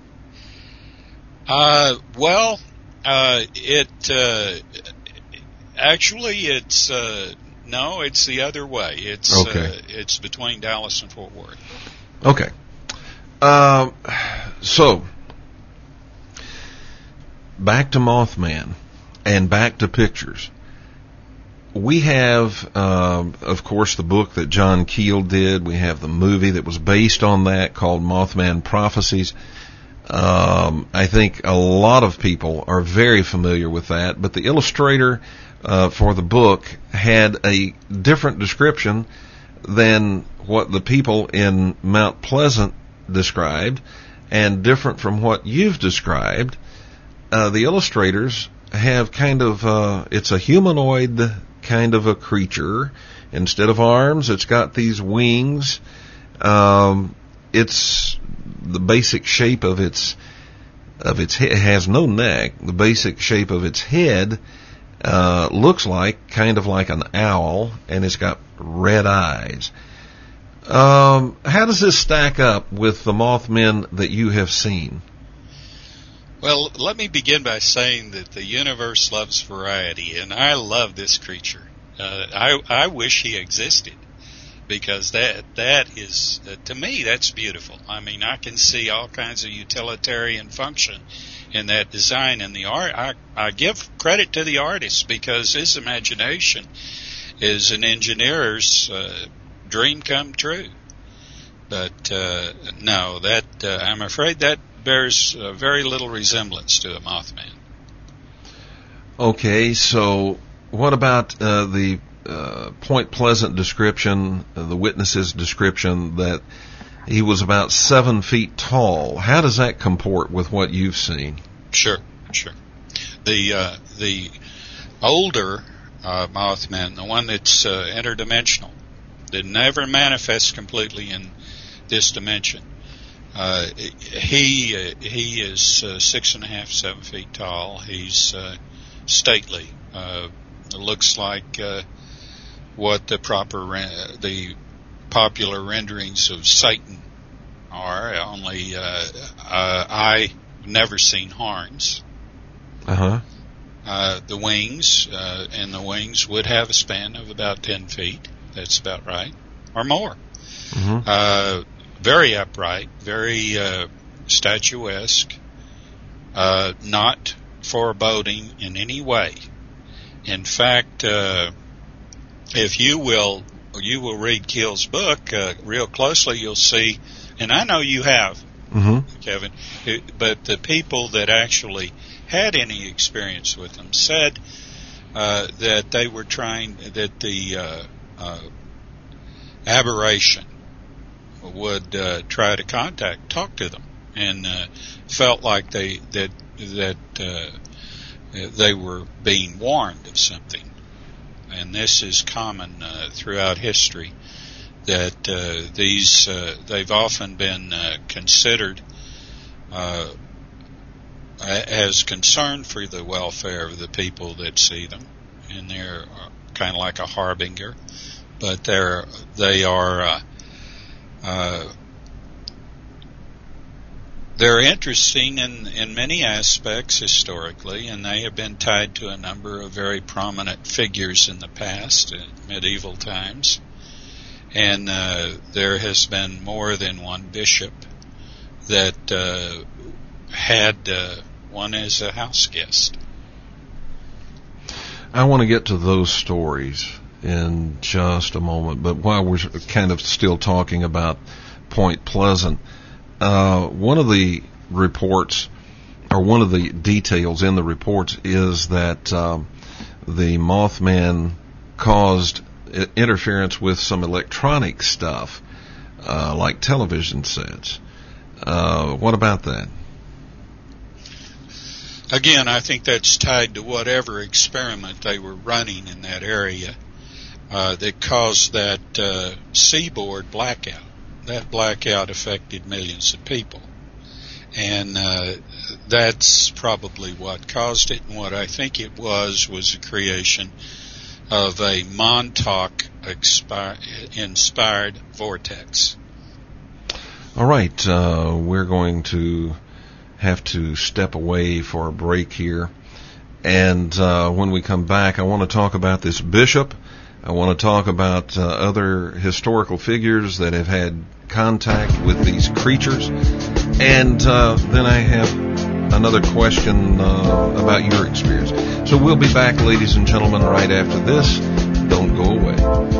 [SPEAKER 3] Uh, well, uh, it, uh, actually it's, uh, no, it's the other way. It's,
[SPEAKER 2] okay.
[SPEAKER 3] uh, it's between Dallas and Fort Worth.
[SPEAKER 2] Okay. Uh, so, back to Mothman and back to pictures. We have, uh, of course, the book that John Keel did. We have the movie that was based on that called Mothman Prophecies. Um, I think a lot of people are very familiar with that, but the illustrator uh, for the book had a different description than what the people in Mount Pleasant described, and different from what you've described. Uh, the illustrators have kind of, uh, it's a humanoid kind of a creature. Instead of arms, it's got these wings. Um, it's the basic shape of its, of its head. It has no neck. The basic shape of its head, uh, looks like, kind of like an owl, and it's got red eyes. Um, how does this stack up with the Mothmen that you have seen?
[SPEAKER 3] Well, let me begin by saying that the universe loves variety, and I love this creature. Uh, I I wish he existed, because that that is uh, to me that's beautiful. I mean, I can see all kinds of utilitarian function in that design, and the art. I I give credit to the artist, because his imagination is an engineer's uh, dream come true. But uh, no, that uh, I'm afraid that bears uh, very little resemblance to a Mothman.
[SPEAKER 2] Okay, so what about uh, the uh, Point Pleasant description, uh, the witness's description that he was about seven feet tall? How does that comport with what you've seen?
[SPEAKER 3] Sure, sure. The uh, the older uh, Mothman, the one that's uh, interdimensional, that never manifests completely in this dimension. Uh, he uh, he is uh, six and a half, seven feet tall. He's uh, stately. Uh, looks like uh, what the proper re- the popular renderings of Satan are. Only uh, uh, I never seen horns.
[SPEAKER 2] Uh huh.
[SPEAKER 3] uh, the wings, uh, and the wings would have a span of about ten feet. That's about right, or more.
[SPEAKER 2] Mm-hmm.
[SPEAKER 3] Uh, very upright, very uh, statuesque, uh, not foreboding in any way. In fact, uh, if you will, you will read Keel's book uh, real closely, you'll see, and I know you have,
[SPEAKER 2] mm-hmm.
[SPEAKER 3] Kevin, but the people that actually had any experience with them said uh, that they were trying, that the uh, uh, aberration would uh, try to contact, talk to them, and uh, felt like they that that uh, they were being warned of something. And this is common uh, throughout history, that uh, these uh, they've often been uh, considered uh, as concerned for the welfare of the people that see them, and they're kind of like a harbinger, but they're they are uh, uh, they're interesting in, in many aspects historically, and they have been tied to a number of very prominent figures in the past, in medieval times. And uh, there has been more than one bishop that uh, had uh, one as a house guest.
[SPEAKER 2] I want to get to those stories in just a moment, but while we're kind of still talking about Point Pleasant, Uh, one of the reports, or one of the details in the reports, is that um, the Mothman caused interference with some electronic stuff, uh, like television sets. Uh, what about that?
[SPEAKER 3] Again, I think that's tied to whatever experiment they were running in that area uh, that caused that uh, seaboard blackout. That blackout affected millions of people. And uh, that's probably what caused it. And what I think it was was the creation of a Montauk inspired vortex.
[SPEAKER 2] All right. Uh, we're going to have to step away for a break here. And uh, when we come back, I want to talk about this bishop. I want to talk about uh, other historical figures that have had contact with these creatures. And uh, then I have another question uh, about your experience. So we'll be back, ladies and gentlemen, right after this. Don't go away.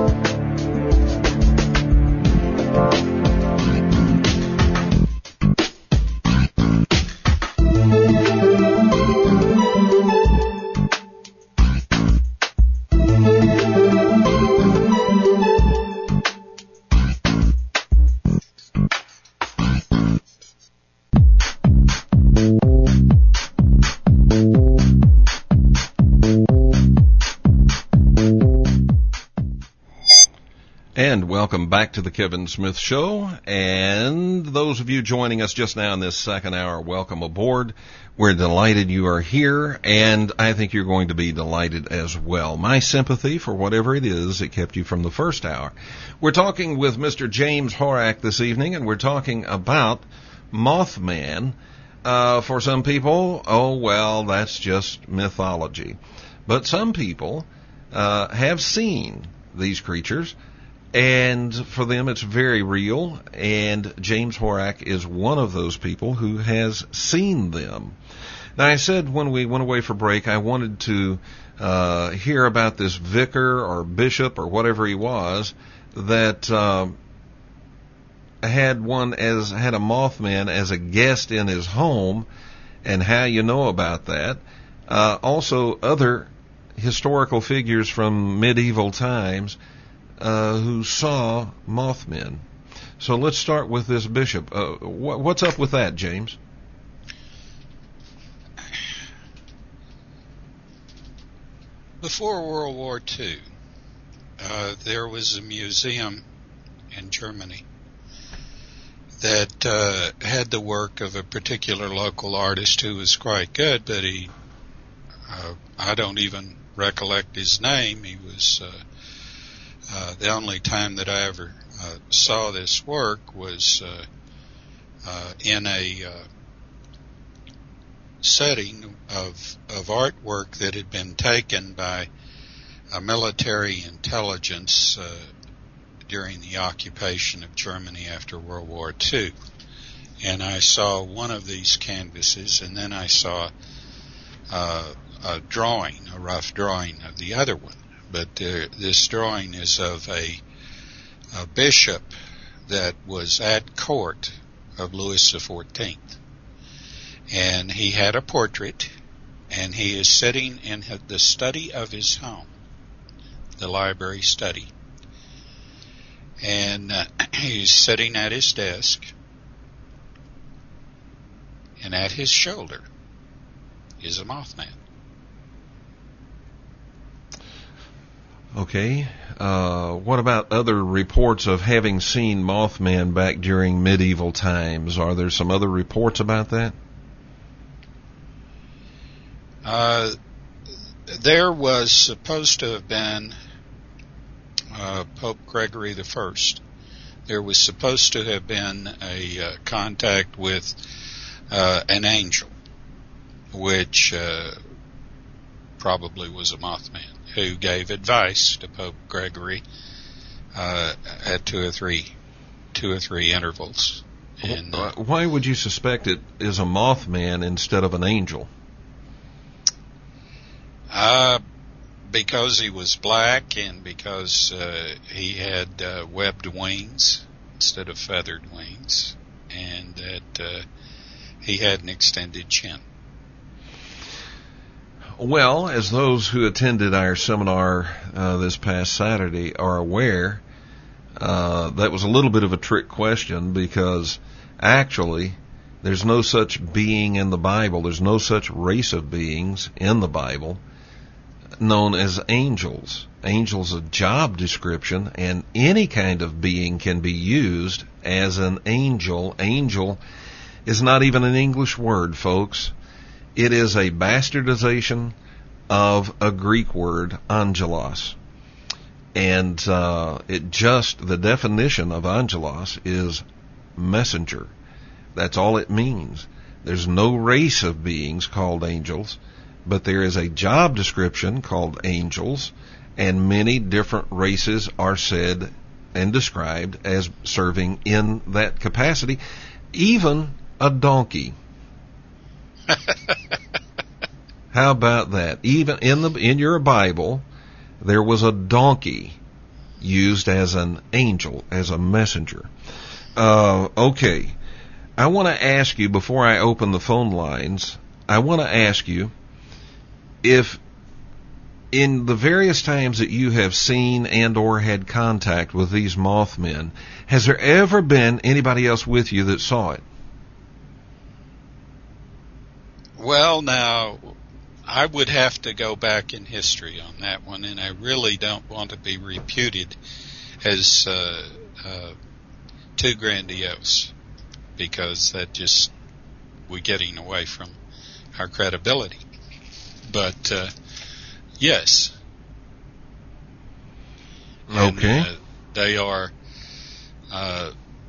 [SPEAKER 2] And welcome back to the Kevin Smith Show. And those of you joining us just now in this second hour, welcome aboard. We're delighted you are here, and I think you're going to be delighted as well. My sympathy for whatever it is that kept you from the first hour. We're talking with Mister James Horak this evening, and we're talking about Mothman. Uh, for some people, oh, well, that's just mythology. But some people uh, have seen these creatures, and for them it's very real, and James Horak is one of those people who has seen them. Now, I said when we went away for break, I wanted to uh, hear about this vicar or bishop or whatever he was that uh, had one as had a Mothman as a guest in his home, and how you know about that. Uh, also, other historical figures from medieval times uh, who saw Mothmen. So let's start with this bishop. Uh, wh- what's up with that, James?
[SPEAKER 3] Before World War Two, uh, there was a museum in Germany that uh, had the work of a particular local artist who was quite good, but he, uh, I don't even recollect his name. He was, uh, uh, the only time that I ever uh, saw this work was uh, uh, in a uh, setting of of artwork that had been taken by a military intelligence uh, during the occupation of Germany after World War Two. And I saw one of these canvases, and then I saw uh, a drawing, a rough drawing of the other one. But uh, this drawing is of a, a bishop that was at court of Louis the fourteenth. And he had a portrait, and he is sitting in the study of his home, the library study. And uh, he's sitting at his desk, and at his shoulder is a Mothman.
[SPEAKER 2] Okay. Uh, what about other reports of having seen Mothman back during medieval times? Are there some other reports about that?
[SPEAKER 3] Uh, there was supposed to have been uh, Pope Gregory the First. There was supposed to have been a uh, contact with uh, an angel, which uh, probably was a Mothman, who gave advice to Pope Gregory uh, at two or three, two or three intervals. And, uh,
[SPEAKER 2] why would you suspect it is a Mothman instead of an angel?
[SPEAKER 3] Uh, because he was black, and because uh, he had uh, webbed wings instead of feathered wings, and that uh, he had an extended chin.
[SPEAKER 2] Well, as those who attended our seminar uh, this past Saturday are aware, uh, that was a little bit of a trick question, because actually there's no such being in the Bible. There's no such race of beings in the Bible known as angels. Angels a job description, and any kind of being can be used as an angel. Angel is not even an English word, folks. It is a bastardization of a Greek word, angelos. And uh, it just, the definition of angelos is messenger. That's all it means. There's no race of beings called angels, but there is a job description called angels, and many different races are said and described as serving in that capacity. Even a donkey. How about that? Even in the in your Bible, there was a donkey used as an angel, as a messenger. Uh, okay. I want to ask you, before I open the phone lines, I want to ask you, if in the various times that you have seen and or had contact with these Mothmen, has there ever been anybody else with you that saw it?
[SPEAKER 3] Well, now, I would have to go back in history on that one, and I really don't want to be reputed as uh, uh, too grandiose, because that just, we're getting away from our credibility. But, uh, yes.
[SPEAKER 2] Okay.
[SPEAKER 3] And, uh, they are, uh,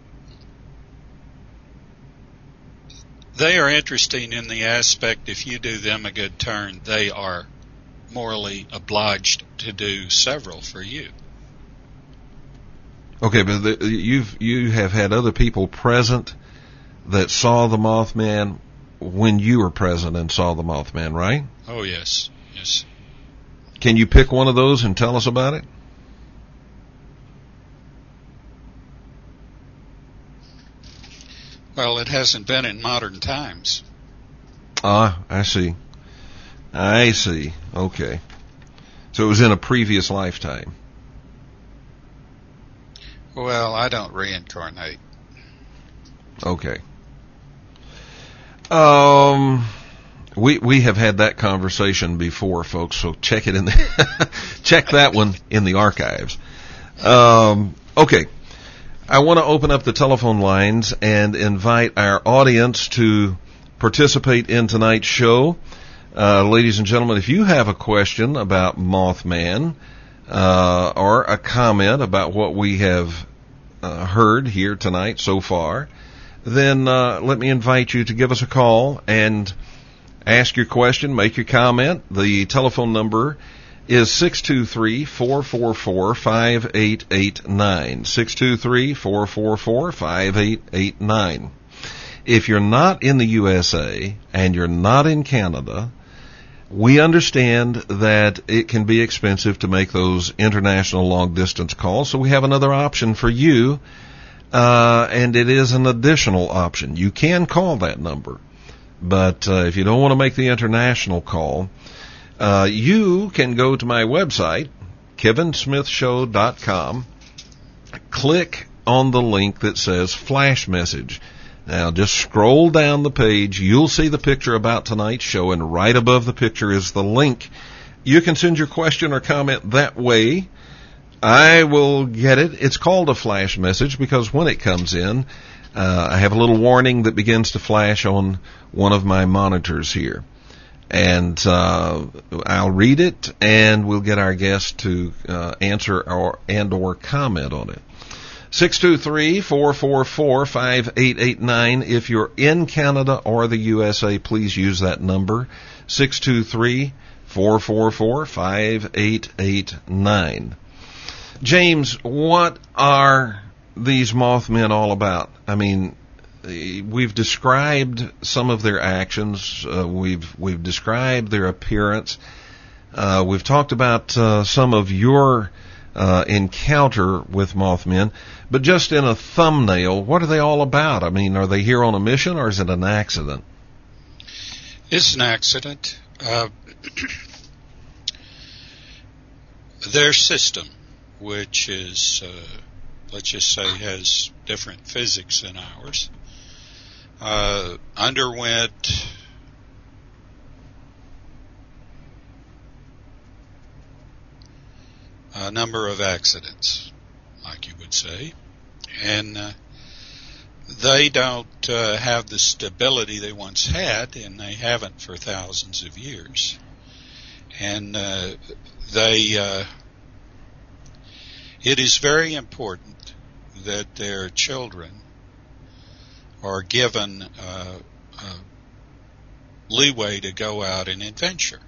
[SPEAKER 3] they are interesting in the aspect, if you do them a good turn, they are morally obliged to do several for you.
[SPEAKER 2] Okay, but the, you've, you have had other people present that saw the Mothman when you were present and saw the Mothman, right?
[SPEAKER 3] Oh, yes, yes.
[SPEAKER 2] Can you pick one of those and tell us about it?
[SPEAKER 3] Well, it hasn't been in modern times.
[SPEAKER 2] Ah, I see. I see. Okay. So it was in a previous lifetime.
[SPEAKER 3] Well, I don't reincarnate.
[SPEAKER 2] Okay. Um, we we have had that conversation before, folks. So check it in the check that one in the archives. Um, okay. I want to open up the telephone lines and invite our audience to participate in tonight's show. Uh, ladies and gentlemen, if you have a question about Mothman, uh, or a comment about what we have uh, heard here tonight so far, then uh, let me invite you to give us a call and Ask your question, make your comment. The telephone number is six two three, four four four, five eight eight nine. six two three, four four four, five eight eight nine. If you're not in the U S A and you're not in Canada, we understand that it can be expensive to make those international long-distance calls, so we have another option for you, uh, and it is an additional option. You can call that number, but uh, if you don't want to make the international call, uh, you can go to my website, kevin smith show dot com, click on the link that says Flash Message. Now, just scroll down the page. You'll see the picture about tonight's show, and right above the picture is the link. You can send your question or comment that way. I will get it. It's called a flash message because when it comes in, uh, I have a little warning that begins to flash on one of my monitors here. And uh, I'll read it, and we'll get our guest to uh, answer or and or comment on it. six two three, four four four, five eight eight nine. If you're in Canada or the U S A, please use that number, six two three, four four four, five eight eight nine. James, what are these Mothmen all about? I mean, we've described some of their actions. Uh, we've we've described their appearance. Uh, we've talked about uh, some of your uh, encounter with Mothmen. But just in a thumbnail, what are they all about? I mean, are they here on a mission, or is it an accident?
[SPEAKER 3] It's an accident. Uh, their system, which is, uh, let's just say, has different physics than ours, uh, underwent a number of accidents, like you would say, and uh, they don't uh, have the stability they once had, and they haven't for thousands of years. And uh, they, uh, it is very important that their children are given uh, uh, leeway to go out and adventure.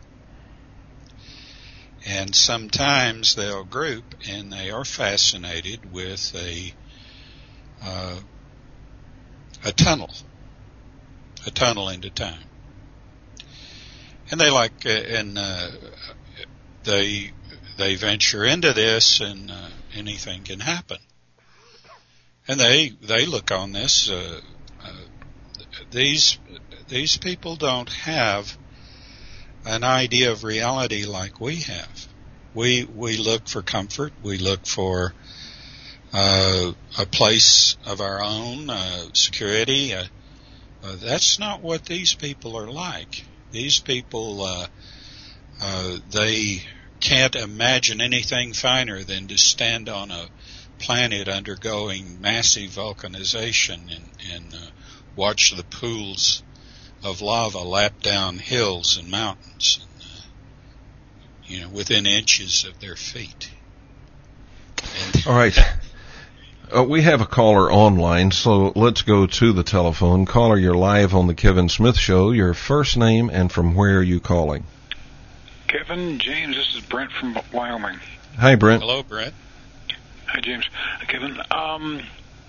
[SPEAKER 3] And sometimes they'll group, and they are fascinated with a uh, a tunnel, a tunnel into time. And they like, uh, and uh, they they venture into this, and uh, anything can happen. And they they look on this. Uh, uh, these these people don't have an idea of reality like we have. We we look for comfort. We look for uh, a place of our own, uh, security. Uh, uh, that's not what these people are like. These people, uh, uh, they can't imagine anything finer than to stand on a planet undergoing massive vulcanization and, and uh, watch the pools of lava lap down hills and mountains, and, uh, you know, within inches of their feet. And
[SPEAKER 2] all right. Uh, we have a caller online, so let's go to the telephone. Caller, you're live on the Kevin Smith Show. Your first name and from where are you calling?
[SPEAKER 5] Kevin, James, this is Brent from Wyoming.
[SPEAKER 2] Hi, Brent.
[SPEAKER 3] Hello, Brent.
[SPEAKER 5] Hi, James. Kevin, um,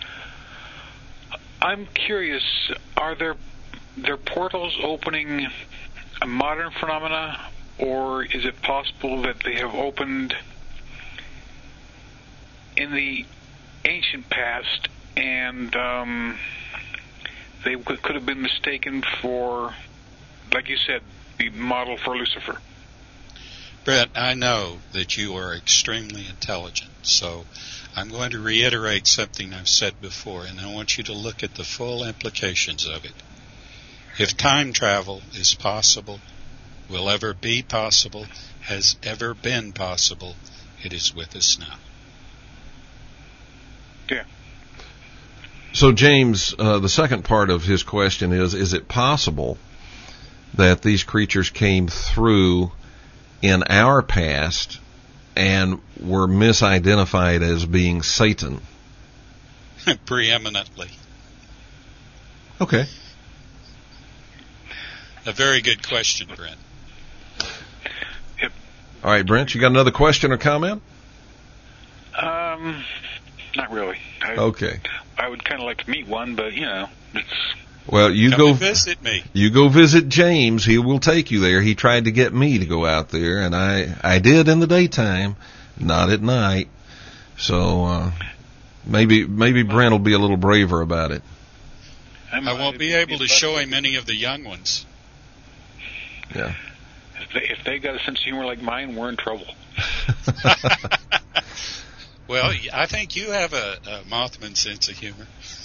[SPEAKER 5] I'm curious, are there there portals opening a modern phenomena, or is it possible that they have opened in the ancient past and um, they could have been mistaken for, like you said, the model for Lucifer?
[SPEAKER 3] Brett, I know that you are extremely intelligent, so I'm going to reiterate something I've said before, and I want you to look at the full implications of it. If time travel is possible, will ever be possible, has ever been possible, it is with us now.
[SPEAKER 5] Yeah.
[SPEAKER 2] So, James, uh, the second part of his question is, is it possible that these creatures came through in our past and were misidentified as being Satan?
[SPEAKER 3] Preeminently.
[SPEAKER 2] Okay.
[SPEAKER 3] a very good question, Brent.
[SPEAKER 5] Yep.
[SPEAKER 2] All right, Brent, you got another question or comment?
[SPEAKER 5] Um, not really. I,
[SPEAKER 2] Okay.
[SPEAKER 5] I would kind of like to meet one, but you know, it's.
[SPEAKER 2] Well, you
[SPEAKER 3] Come
[SPEAKER 2] go
[SPEAKER 3] and visit me.
[SPEAKER 2] You go visit James. He will take you there. He tried to get me to go out there, and I I did in the daytime, not at night. So uh, maybe maybe Brent will be a little braver about it.
[SPEAKER 3] I won't be able to show him any of the young ones.
[SPEAKER 2] Yeah.
[SPEAKER 5] If they, if they got a sense of humor like mine, we're in trouble.
[SPEAKER 3] Well, I think you have a, a Mothman sense of humor.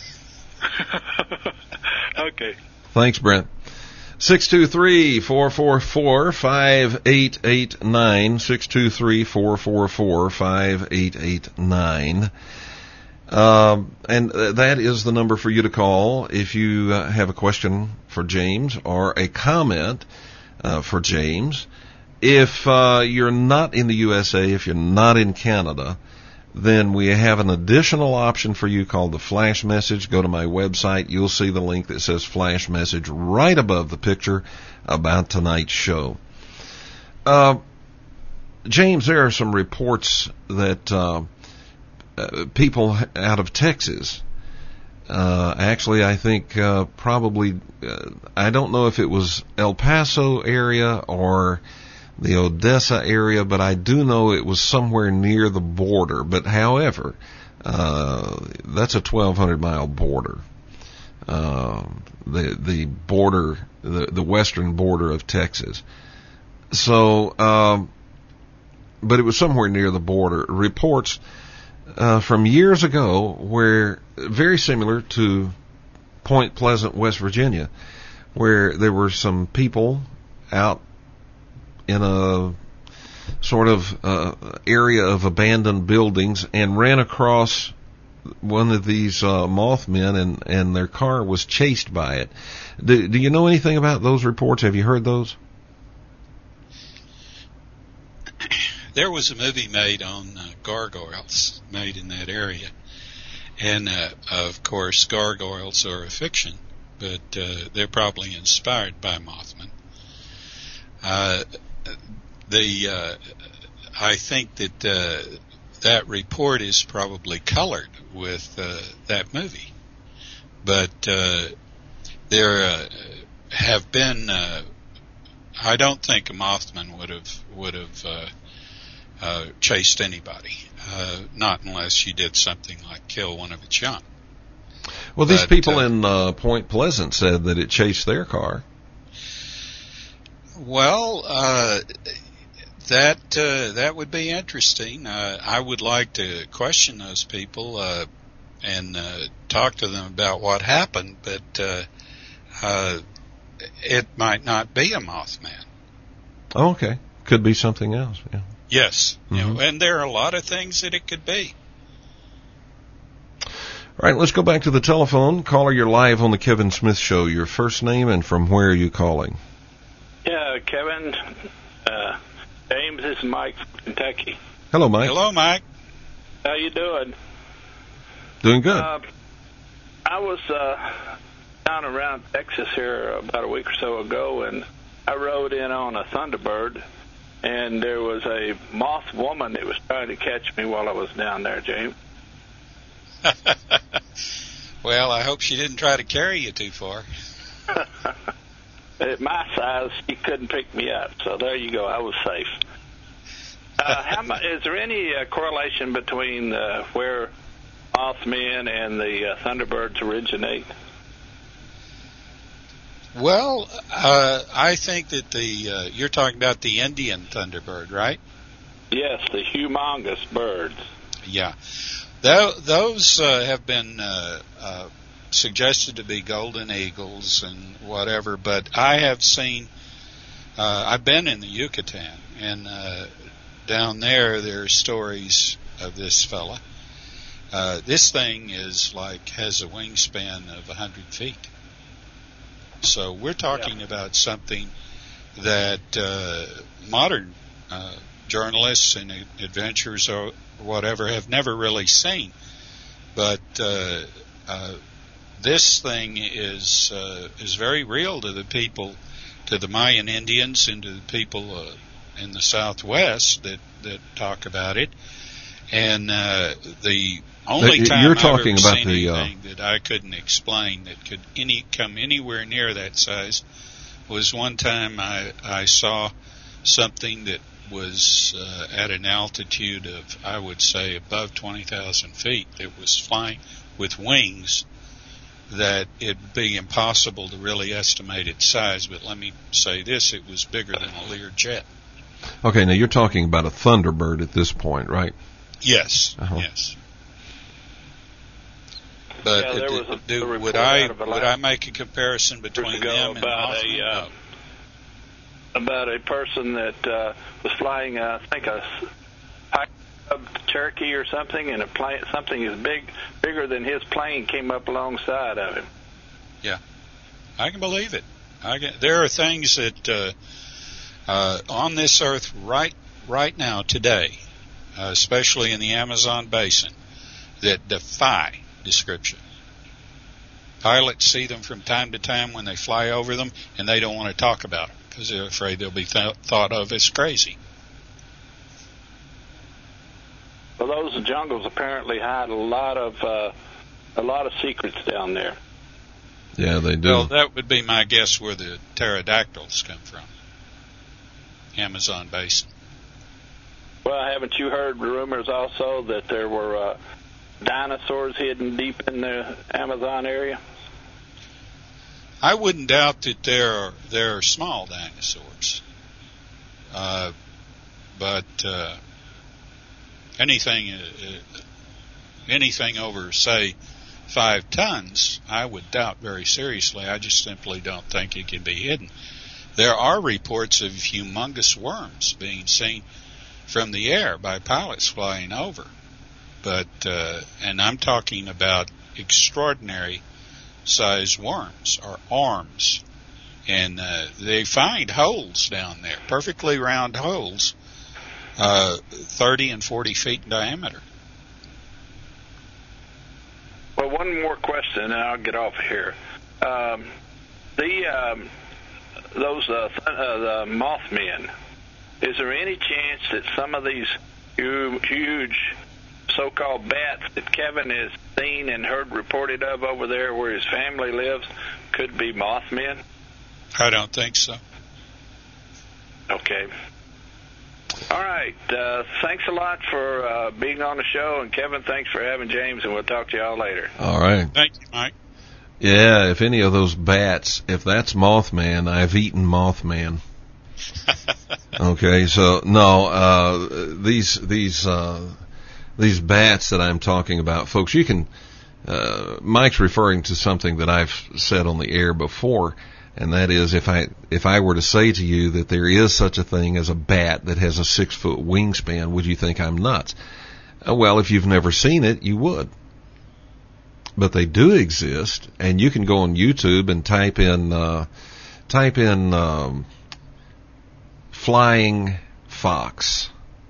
[SPEAKER 5] Okay.
[SPEAKER 2] Thanks, Brent. six two three, four four four, five eight eight nine. six two three, four four four, five eight eight nine. Um, and that is the number for you to call if you uh, have a question for James or a comment uh, for James. If uh, you're not in the U S A, if you're not in Canada, then we have an additional option for you called the Flash Message. Go to my website. You'll see the link that says Flash Message right above the picture about tonight's show. Uh, James, there are some reports that uh, uh, people out of Texas, uh, actually I think uh, probably, uh, I don't know if it was El Paso area or the Odessa area, but I do know it was somewhere near the border. But however, uh, that's a twelve hundred mile border. Uh, the the border, the the western border of Texas. So, um, but it was somewhere near the border. Reports uh, from years ago where very similar to Point Pleasant, West Virginia, where there were some people out in a sort of uh, area of abandoned buildings and ran across one of these uh, Mothmen, and, and their car was chased by it. Do, do you know anything about those reports? Have you heard those?
[SPEAKER 3] There was a movie made on uh, gargoyles made in that area. And, uh, of course, gargoyles are a fiction, but uh, they're probably inspired by Mothman. Uh, the uh, I think that uh, that report is probably colored with uh, that movie, but uh, there uh, have been. Uh, I don't think a Mothman would have would have uh, uh, chased anybody, uh, not unless you did something like kill one of its young.
[SPEAKER 2] Well, these
[SPEAKER 3] but,
[SPEAKER 2] people
[SPEAKER 3] uh,
[SPEAKER 2] in uh, Point Pleasant said that it chased their car.
[SPEAKER 3] Well, uh, that uh, that would be interesting. Uh, I would like to question those people uh, and uh, talk to them about what happened, but uh, uh, it might not be a Mothman.
[SPEAKER 2] Oh, okay. Could be something else. Yeah.
[SPEAKER 3] Yes,
[SPEAKER 2] Mm-hmm.
[SPEAKER 3] you know, and there are a lot of things that it could be.
[SPEAKER 2] All right, let's go back to the telephone. Caller, you're live on the Kevin Smith Show. Your first name and from where are you calling?
[SPEAKER 6] Yeah, Kevin, uh, James, this is Mike from Kentucky.
[SPEAKER 2] Hello, Mike.
[SPEAKER 3] Hello, Mike.
[SPEAKER 6] How you doing?
[SPEAKER 2] Doing good.
[SPEAKER 6] Uh, I was uh, down around Texas here about a week or so ago, and I rode in on a Thunderbird, and there was a moth woman that was trying to catch me while I was down there, James.
[SPEAKER 3] Well, I hope she didn't try to carry you too far.
[SPEAKER 6] At my size, she couldn't pick me up, so there you go. I was safe. Uh, how mu- is there any uh, correlation between uh, where Mothmen and the uh, Thunderbirds originate?
[SPEAKER 3] Well, uh, I think that the uh, you're talking about the Indian Thunderbird, right?
[SPEAKER 6] Yes, the humongous birds.
[SPEAKER 3] Yeah. Th- those uh, have been uh, uh, suggested to be golden eagles and whatever, but I have seen, uh, I've been in the Yucatan, and uh, down there there are stories of this fella. Uh, this thing is like, has a wingspan of one hundred feet. So we're talking yeah. about something that uh, modern uh, journalists and adventurers or whatever have never really seen. But uh, uh, this thing is uh, is very real to the people, to to the Mayan Indians and to the people uh, in the Southwest that, that talk about it. And uh, the only
[SPEAKER 2] You're
[SPEAKER 3] time
[SPEAKER 2] talking
[SPEAKER 3] I've ever
[SPEAKER 2] about
[SPEAKER 3] seen
[SPEAKER 2] the, uh,
[SPEAKER 3] anything that I couldn't explain that could any come anywhere near that size was one time I, I saw something that was uh, at an altitude of, I would say, above twenty thousand feet. It was flying with wings that it'd be impossible to really estimate its size, but let me say this, it was bigger than a Lear jet.
[SPEAKER 2] Okay, now you're talking about a Thunderbird at this point, right?
[SPEAKER 3] Yes,
[SPEAKER 2] Uh-huh.
[SPEAKER 3] yes. But
[SPEAKER 6] Yeah, there
[SPEAKER 3] it,
[SPEAKER 6] was a-
[SPEAKER 3] it, do,
[SPEAKER 6] a report
[SPEAKER 3] would I
[SPEAKER 6] out of
[SPEAKER 3] would
[SPEAKER 6] Atlanta
[SPEAKER 3] I make a comparison between
[SPEAKER 6] ago
[SPEAKER 3] them and
[SPEAKER 6] about
[SPEAKER 3] Mothman?
[SPEAKER 6] a, uh,
[SPEAKER 3] No.
[SPEAKER 6] about a person that uh, was flying, uh, I think, a high Cherokee or something, and a plane, something as big, bigger than his plane came up alongside of him.
[SPEAKER 3] I can believe it. I can, there are things that uh, uh, on this earth right right now today, uh, especially in the Amazon basin, that defy description. Pilots see them from time to time when they fly over them, and they don't want to talk about them because they're afraid they'll be th- thought of as crazy.
[SPEAKER 6] Well, those jungles apparently hide a lot of uh, a lot of secrets down there.
[SPEAKER 2] Yeah, they do.
[SPEAKER 3] Well, that would be my guess where the pterodactyls come from. Amazon basin.
[SPEAKER 6] Well, haven't you heard rumors also that there were uh, dinosaurs hidden deep in the Amazon area?
[SPEAKER 3] I wouldn't doubt that there are there are small dinosaurs, uh, but uh, anything uh, anything over, say, five tons, I would doubt very seriously. I just simply don't think it can be hidden. There are reports of humongous worms being seen from the air by pilots flying over, but uh, and I'm talking about extraordinary size worms or arms, and uh, they find holes down there, perfectly round holes, uh, thirty and forty feet in diameter.
[SPEAKER 6] Well, one more question, and I'll get off here. Um, the um, those uh, th- uh, the Mothmen. Is there any chance that some of these huge, huge so-called bats that Kevin has seen and heard reported of over there where his family lives could be Mothmen?
[SPEAKER 3] I don't think so.
[SPEAKER 6] Okay. All right. Uh, thanks a lot for uh, being on the show, and Kevin, thanks for having James, and we'll talk to y'all later.
[SPEAKER 2] All right.
[SPEAKER 3] Thank you, Mike.
[SPEAKER 2] Yeah, if any of those bats, if that's Mothman, I've eaten Mothman. Okay, so no, uh, these these uh, these bats that I'm talking about, folks, you can. Uh, Mike's referring to something that I've said on the air before, and that is if I if I were to say to you that there is such a thing as a bat that has a six foot wingspan, would you think I'm nuts? Uh, well, if you've never seen it, you would. But they do exist, and you can go on YouTube and type in uh, type in. Um, Flying fox.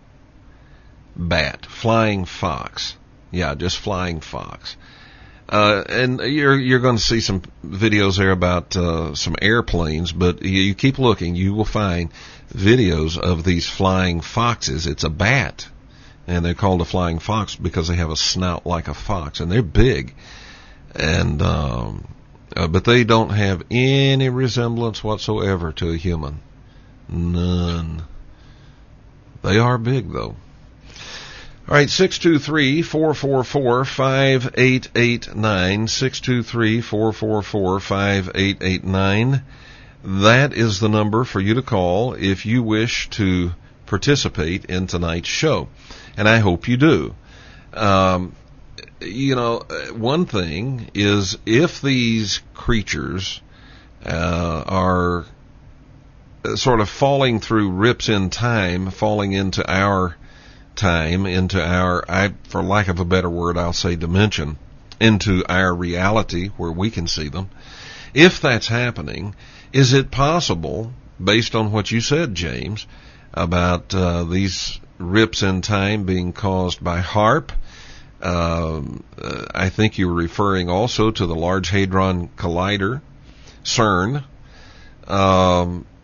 [SPEAKER 2] Bat. Flying fox. Yeah, just flying fox. Uh, and you're, you're going to see some videos there about, uh, some airplanes, but you, you keep looking, you will find videos of these flying foxes. It's a bat. And they're called a flying fox because they have a snout like a fox, and they're big. And, um, uh, but they don't have any resemblance whatsoever to a human. None. They are big, though. All right, six two three, four four four, five eight eight nine, six two three, four four four, five eight eight nine. That is the number for you to call if you wish to participate in tonight's show, and I hope you do. Um, you know, one thing is if these creatures uh, are sort of falling through rips in time, falling into our time, into our, I, for lack of a better word, I'll say dimension, into our reality where we can see them. If that's happening, is it possible, based on what you said, James, about uh, these rips in time being caused by HAARP? Um, uh, I think you were referring also to the Large Hadron Collider, CERN. Um,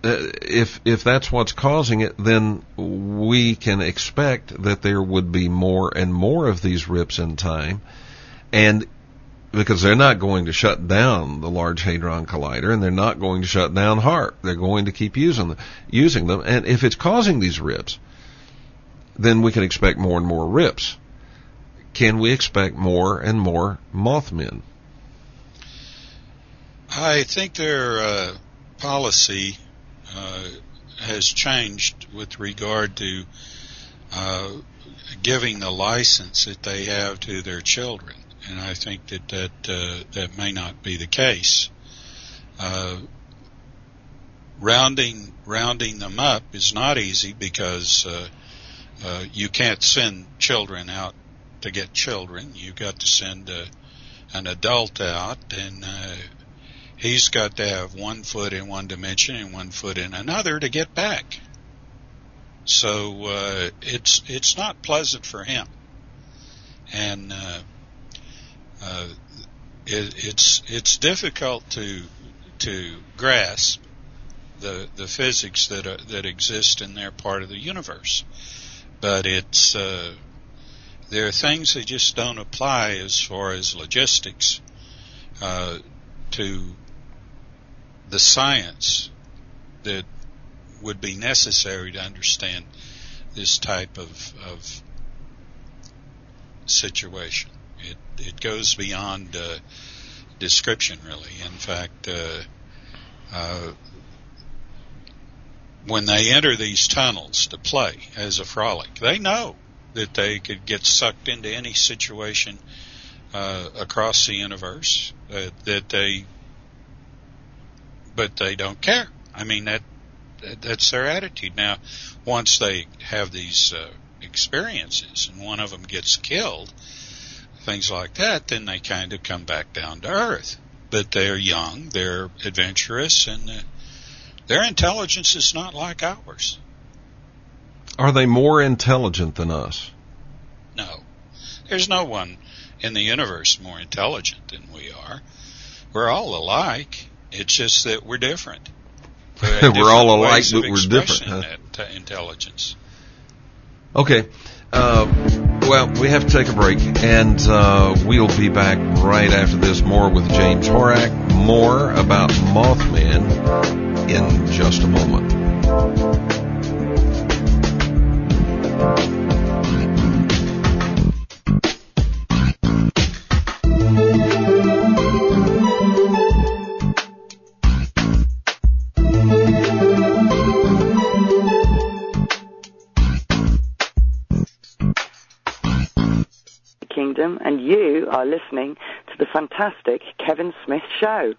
[SPEAKER 2] uh, if if that's what's causing it, then we can expect that there would be more and more of these rips in time, and because they're not going to shut down the Large Hadron Collider, and they're not going to shut down HAARP. They're going to keep using them, using them. And if it's causing these rips, then we can expect more and more rips. Can we expect more and more Mothmen?
[SPEAKER 3] I think their uh, policy uh, has changed with regard to uh, giving the license that they have to their children. And I think that that, uh, that may not be the case. Uh, rounding rounding them up is not easy because uh, uh, you can't send children out to get children. You've got to send a, an adult out, and uh, he's got to have one foot in one dimension and one foot in another to get back. So uh, it's it's not pleasant for him, and uh, Uh, it, it's it's difficult to to grasp the the physics that are, that exist in their part of the universe, but it's uh, there are things that just don't apply as far as logistics uh, to the science that would be necessary to understand this type of of situation. It it goes beyond uh, description, really. In fact, uh, uh, when they enter these tunnels to play as a frolic, they know that they could get sucked into any situation uh, across the universe. Uh, that they, but they don't care. I mean, that, that that's their attitude. Now, once they have these uh, experiences and one of them gets killed, things like that, then they kind of come back down to earth. But they're young, they're adventurous, and uh, their intelligence is not like ours.
[SPEAKER 2] Are they more intelligent than us?
[SPEAKER 3] No. There's no one in the universe more intelligent than we are. We're all alike. It's just that we're different. We
[SPEAKER 2] we're all alike, but we're different. Huh?
[SPEAKER 3] That uh, intelligence.
[SPEAKER 2] Okay. Uh, well, we have to take a break, and uh, we'll be back right after this. More with James Horak, more about Mothmen in just a moment.
[SPEAKER 7] And you are listening to the fantastic Kevin Smith Show.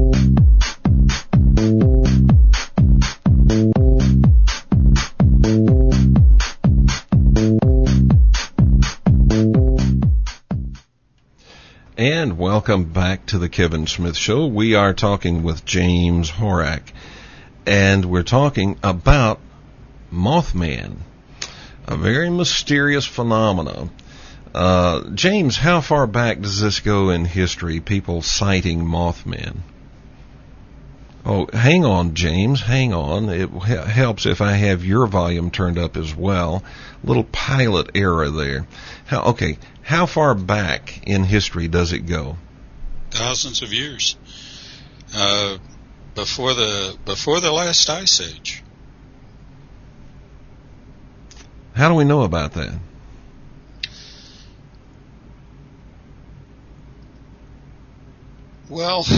[SPEAKER 2] And welcome back to the Kevin Smith Show. We are talking with James Horak, and we're talking about Mothman, a very mysterious phenomenon. Uh, James, how far back does this go in history, people citing Mothmen? Oh, hang on, James, hang on. It helps if I have your volume turned up as well. Little pilot error there. How, okay, how far back in history does it go?
[SPEAKER 3] Thousands of years. Uh, before the before the last ice age.
[SPEAKER 2] How do we know about that?
[SPEAKER 3] Well,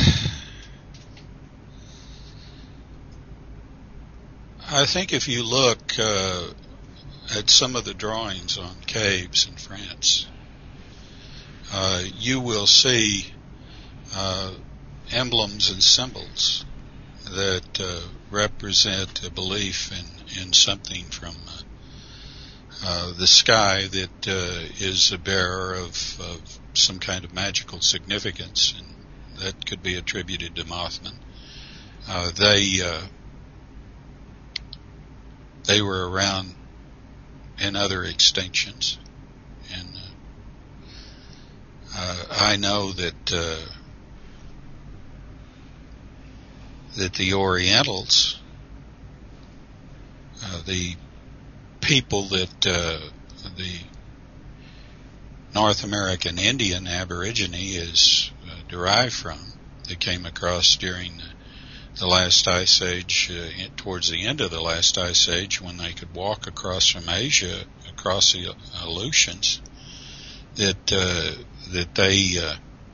[SPEAKER 3] I think if you look uh, at some of the drawings on caves in France, uh, you will see uh, emblems and symbols that uh, represent a belief in, in something from uh, uh, the sky that uh, is a bearer of, of some kind of magical significance, and that could be attributed to Mothmen. Uh, they uh, they were around in other extinctions, and uh, uh, I know that uh, that the Orientals the people that uh, the North American Indian Aborigine is uh, derived from, that came across during the, the last ice age, uh, towards the end of the last ice age, when they could walk across from Asia, across the Aleutians, that uh, that they uh,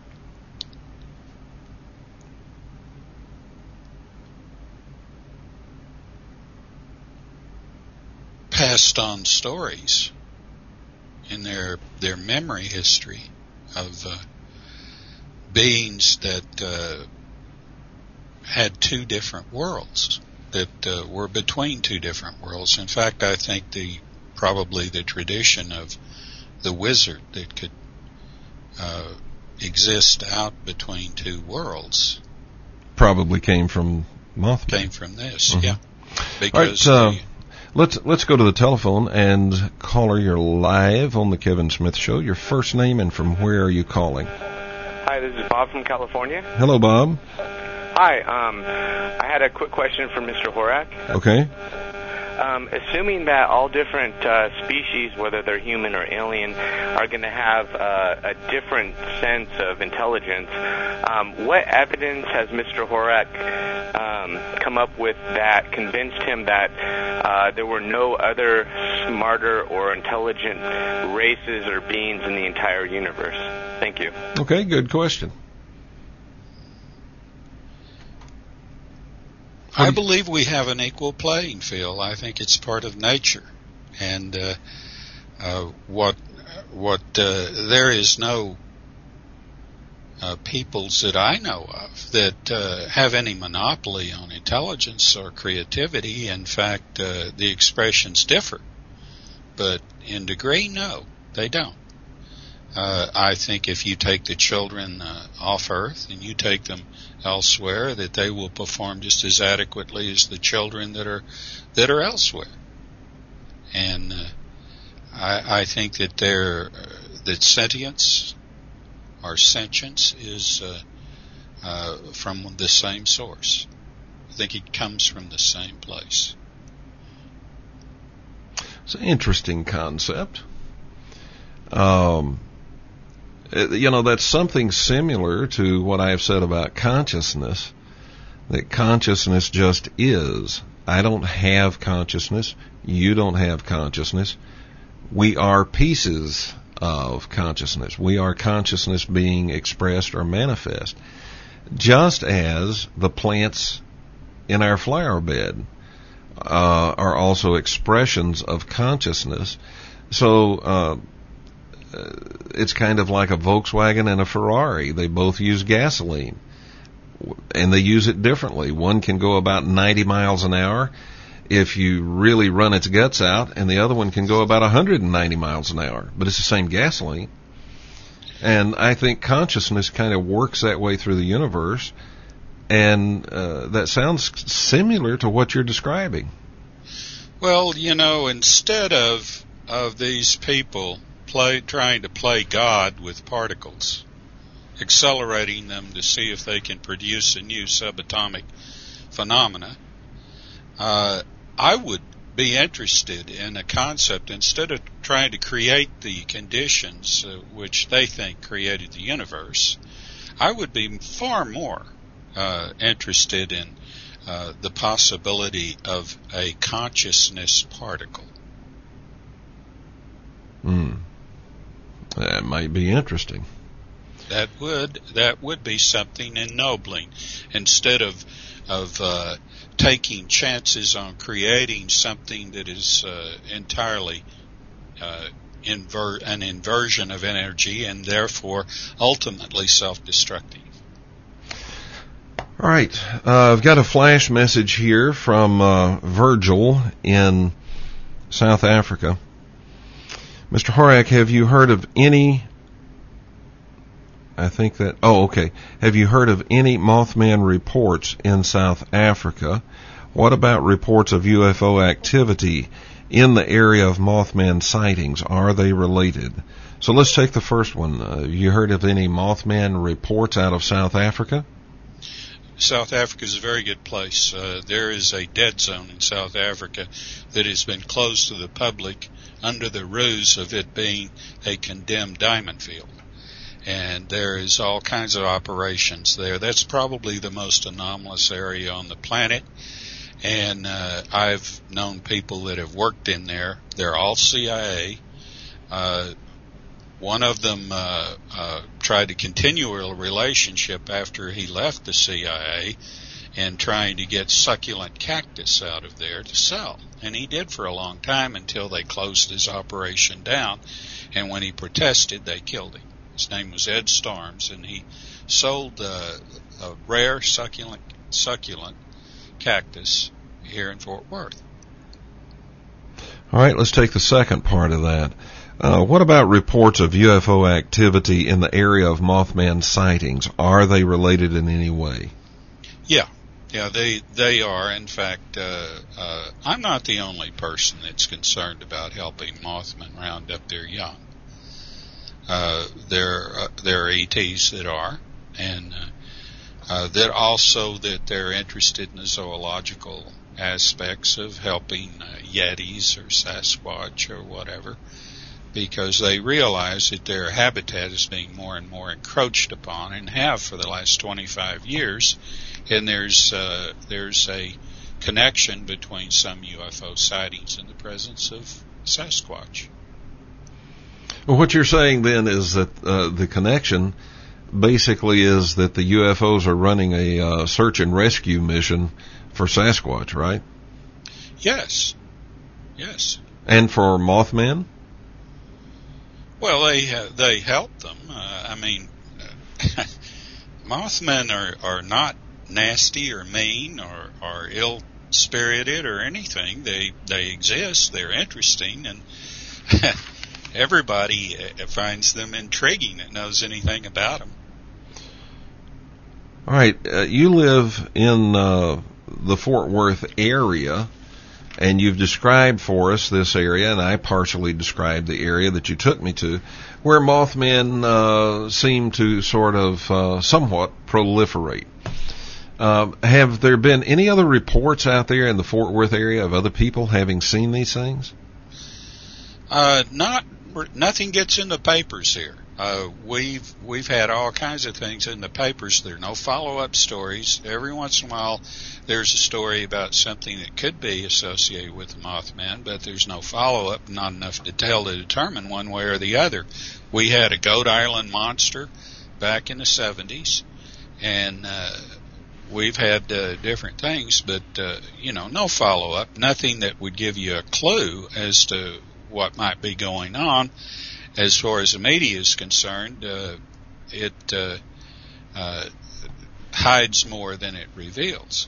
[SPEAKER 3] passed on stories in their their memory history of uh, beings that uh, had two different worlds, that uh, were between two different worlds. In fact, I think the probably the tradition of the wizard that could uh, exist out between two worlds
[SPEAKER 2] probably came from Mothman.
[SPEAKER 3] Came from this,
[SPEAKER 2] mm-hmm.
[SPEAKER 3] yeah. Because
[SPEAKER 2] All right, uh, let's let's go to the telephone, and caller, you're live on the Kevin Smith Show. Your first name and from where are you calling?
[SPEAKER 8] Hi, this is Bob from California.
[SPEAKER 2] Hello, Bob.
[SPEAKER 8] Hi, um, I had a quick question for Mister Horak.
[SPEAKER 2] Okay.
[SPEAKER 8] Um, assuming that all different uh, species, whether they're human or alien, are going to have uh, a different sense of intelligence, um, what evidence has Mister Horak um, come up with that convinced him that uh, there were no other smarter or intelligent races or beings in the entire universe? Thank you.
[SPEAKER 2] Okay, good question.
[SPEAKER 3] I believe we have an equal playing field. I think it's part of nature, and uh, uh, what what uh, there is no uh, peoples that I know of that uh, have any monopoly on intelligence or creativity. In fact, uh, the expressions differ, but in degree, no, they don't. Uh, I think if you take the children uh, off Earth and you take them elsewhere, that they will perform just as adequately as the children that are that are elsewhere. And uh, I, I think that their uh, that sentience or sentience is uh, uh, from the same source. I think it comes from the same place.
[SPEAKER 2] It's an interesting concept. Um. You know, that's something similar to what I have said about consciousness, that consciousness just is. I don't have consciousness. You don't have consciousness. We are pieces of consciousness. We are consciousness being expressed or manifest, just as the plants in our flower bed uh, are also expressions of consciousness. So, uh, it's kind of like a Volkswagen and a Ferrari. They both use gasoline, and they use it differently. One can go about ninety miles an hour if you really run its guts out, and the other one can go about one hundred ninety miles an hour, but it's the same gasoline. And I think consciousness kind of works that way through the universe, and uh, that sounds similar to what you're describing.
[SPEAKER 3] Well, you know, instead of of these people Play, trying to play God with particles, accelerating them to see if they can produce a new subatomic phenomena, uh, I would be interested in a concept, instead of trying to create the conditions uh, which they think created the universe, I would be far more uh, interested in uh, the possibility of a consciousness particle.
[SPEAKER 2] Hmm. That might be interesting.
[SPEAKER 3] That would that would be something ennobling, instead of of uh, taking chances on creating something that is uh, entirely uh, inver- an inversion of energy and therefore ultimately self-destructive.
[SPEAKER 2] All right, uh, I've got a flash message here from uh, Virgil in South Africa. Mister Horak, have you heard of any, I think that, oh, okay. Have you heard of any Mothman reports in South Africa? What about reports of U F O activity in the area of Mothman sightings? Are they related? So let's take the first one. Uh, have you heard of any Mothman reports out of South Africa?
[SPEAKER 3] South Africa is a very good place. Uh, there is a dead zone in South Africa that has been closed to the public under the ruse of it being a condemned diamond field. And there is all kinds of operations there. That's probably the most anomalous area on the planet. And uh, I've known people that have worked in there. They're all C I A. Uh, one of them uh, uh, tried to continue a relationship after he left the C I A and trying to get succulent cactus out of there to sell. And he did for a long time until they closed his operation down. And when he protested, they killed him. His name was Ed Storms, and he sold uh, a rare succulent succulent cactus here in Fort Worth.
[SPEAKER 2] All right, let's take the second part of that. Uh, what about reports of U F O activity in the area of Mothman sightings? Are they related in any way?
[SPEAKER 3] Yeah, yeah, they they are. In fact, uh, uh, I'm not the only person that's concerned about helping Mothman round up their young. Uh, there, uh, there are E Ts that are, and uh, uh, that also that they're interested in the zoological aspects of helping uh, Yetis or Sasquatch or whatever, because they realize that their habitat is being more and more encroached upon, and have for the last twenty-five years, and there's uh, there's a connection between some U F O sightings and the presence of Sasquatch.
[SPEAKER 2] Well, what you're saying then is that uh, the connection basically is that the U F Os are running a uh, search and rescue mission for Sasquatch, right?
[SPEAKER 3] Yes. Yes.
[SPEAKER 2] And for Mothman?
[SPEAKER 3] Well, they uh, they help them. Uh, I mean, uh, Mothmen are, are not nasty or mean or, or ill-spirited or anything. They they exist. They're interesting, and everybody finds them intriguing that knows anything about them.
[SPEAKER 2] All right, uh, you live in uh, the Fort Worth area, and you've described for us this area, and I partially described the area that you took me to, where Mothmen uh, seem to sort of uh, somewhat proliferate. Uh, have there been any other reports out there in the Fort Worth area of other people having seen these things?
[SPEAKER 3] Uh, not nothing gets in the papers here. Uh, we've we've had all kinds of things in the papers. There are no follow-up stories. Every once in a while, there's a story about something that could be associated with the Mothman, but there's no follow-up, not enough detail to determine one way or the other. We had a Goat Island monster back in the seventies, and uh, we've had uh, different things, but uh, you know, no follow-up, nothing that would give you a clue as to what might be going on. As far as the media is concerned, uh, it uh, uh, hides more than it reveals.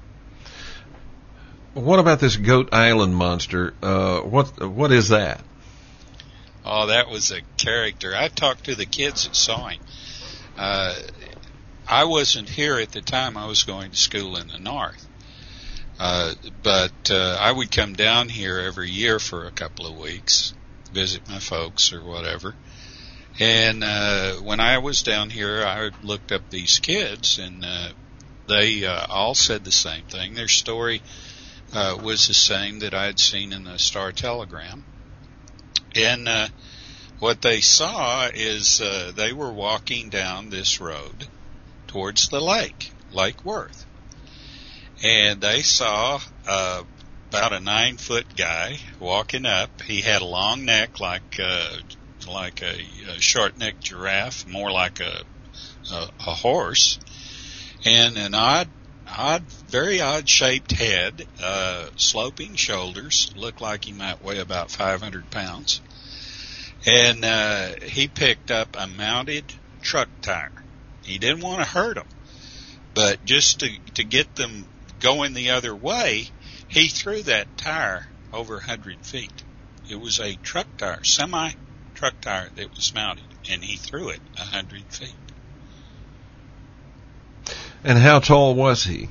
[SPEAKER 2] What about this Goat Island monster? Uh, what what is that?
[SPEAKER 3] Oh, that was a character. I talked to the kids that saw him. Uh, I wasn't here at the time. I was going to school in the north. Uh, but uh, I would come down here every year for a couple of weeks, visit my folks or whatever. And uh, when I was down here, I looked up these kids, and uh, they uh, all said the same thing. Their story uh, was the same that I had seen in the Star Telegram. And uh, what they saw is uh, they were walking down this road towards the lake, Lake Worth. And they saw uh, about a nine-foot guy walking up. He had a long neck, like uh, like a, a short-necked giraffe, more like a, a a horse, and an odd, odd, very odd-shaped head, uh, sloping shoulders. Looked like he might weigh about five hundred pounds. And uh, he picked up a mounted truck tire. He didn't want to hurt them, but just to to get them going the other way, he threw that tire over one hundred feet. It was a truck tire, semi-truck tire that was mounted, and he threw it one hundred feet.
[SPEAKER 2] And how tall was he?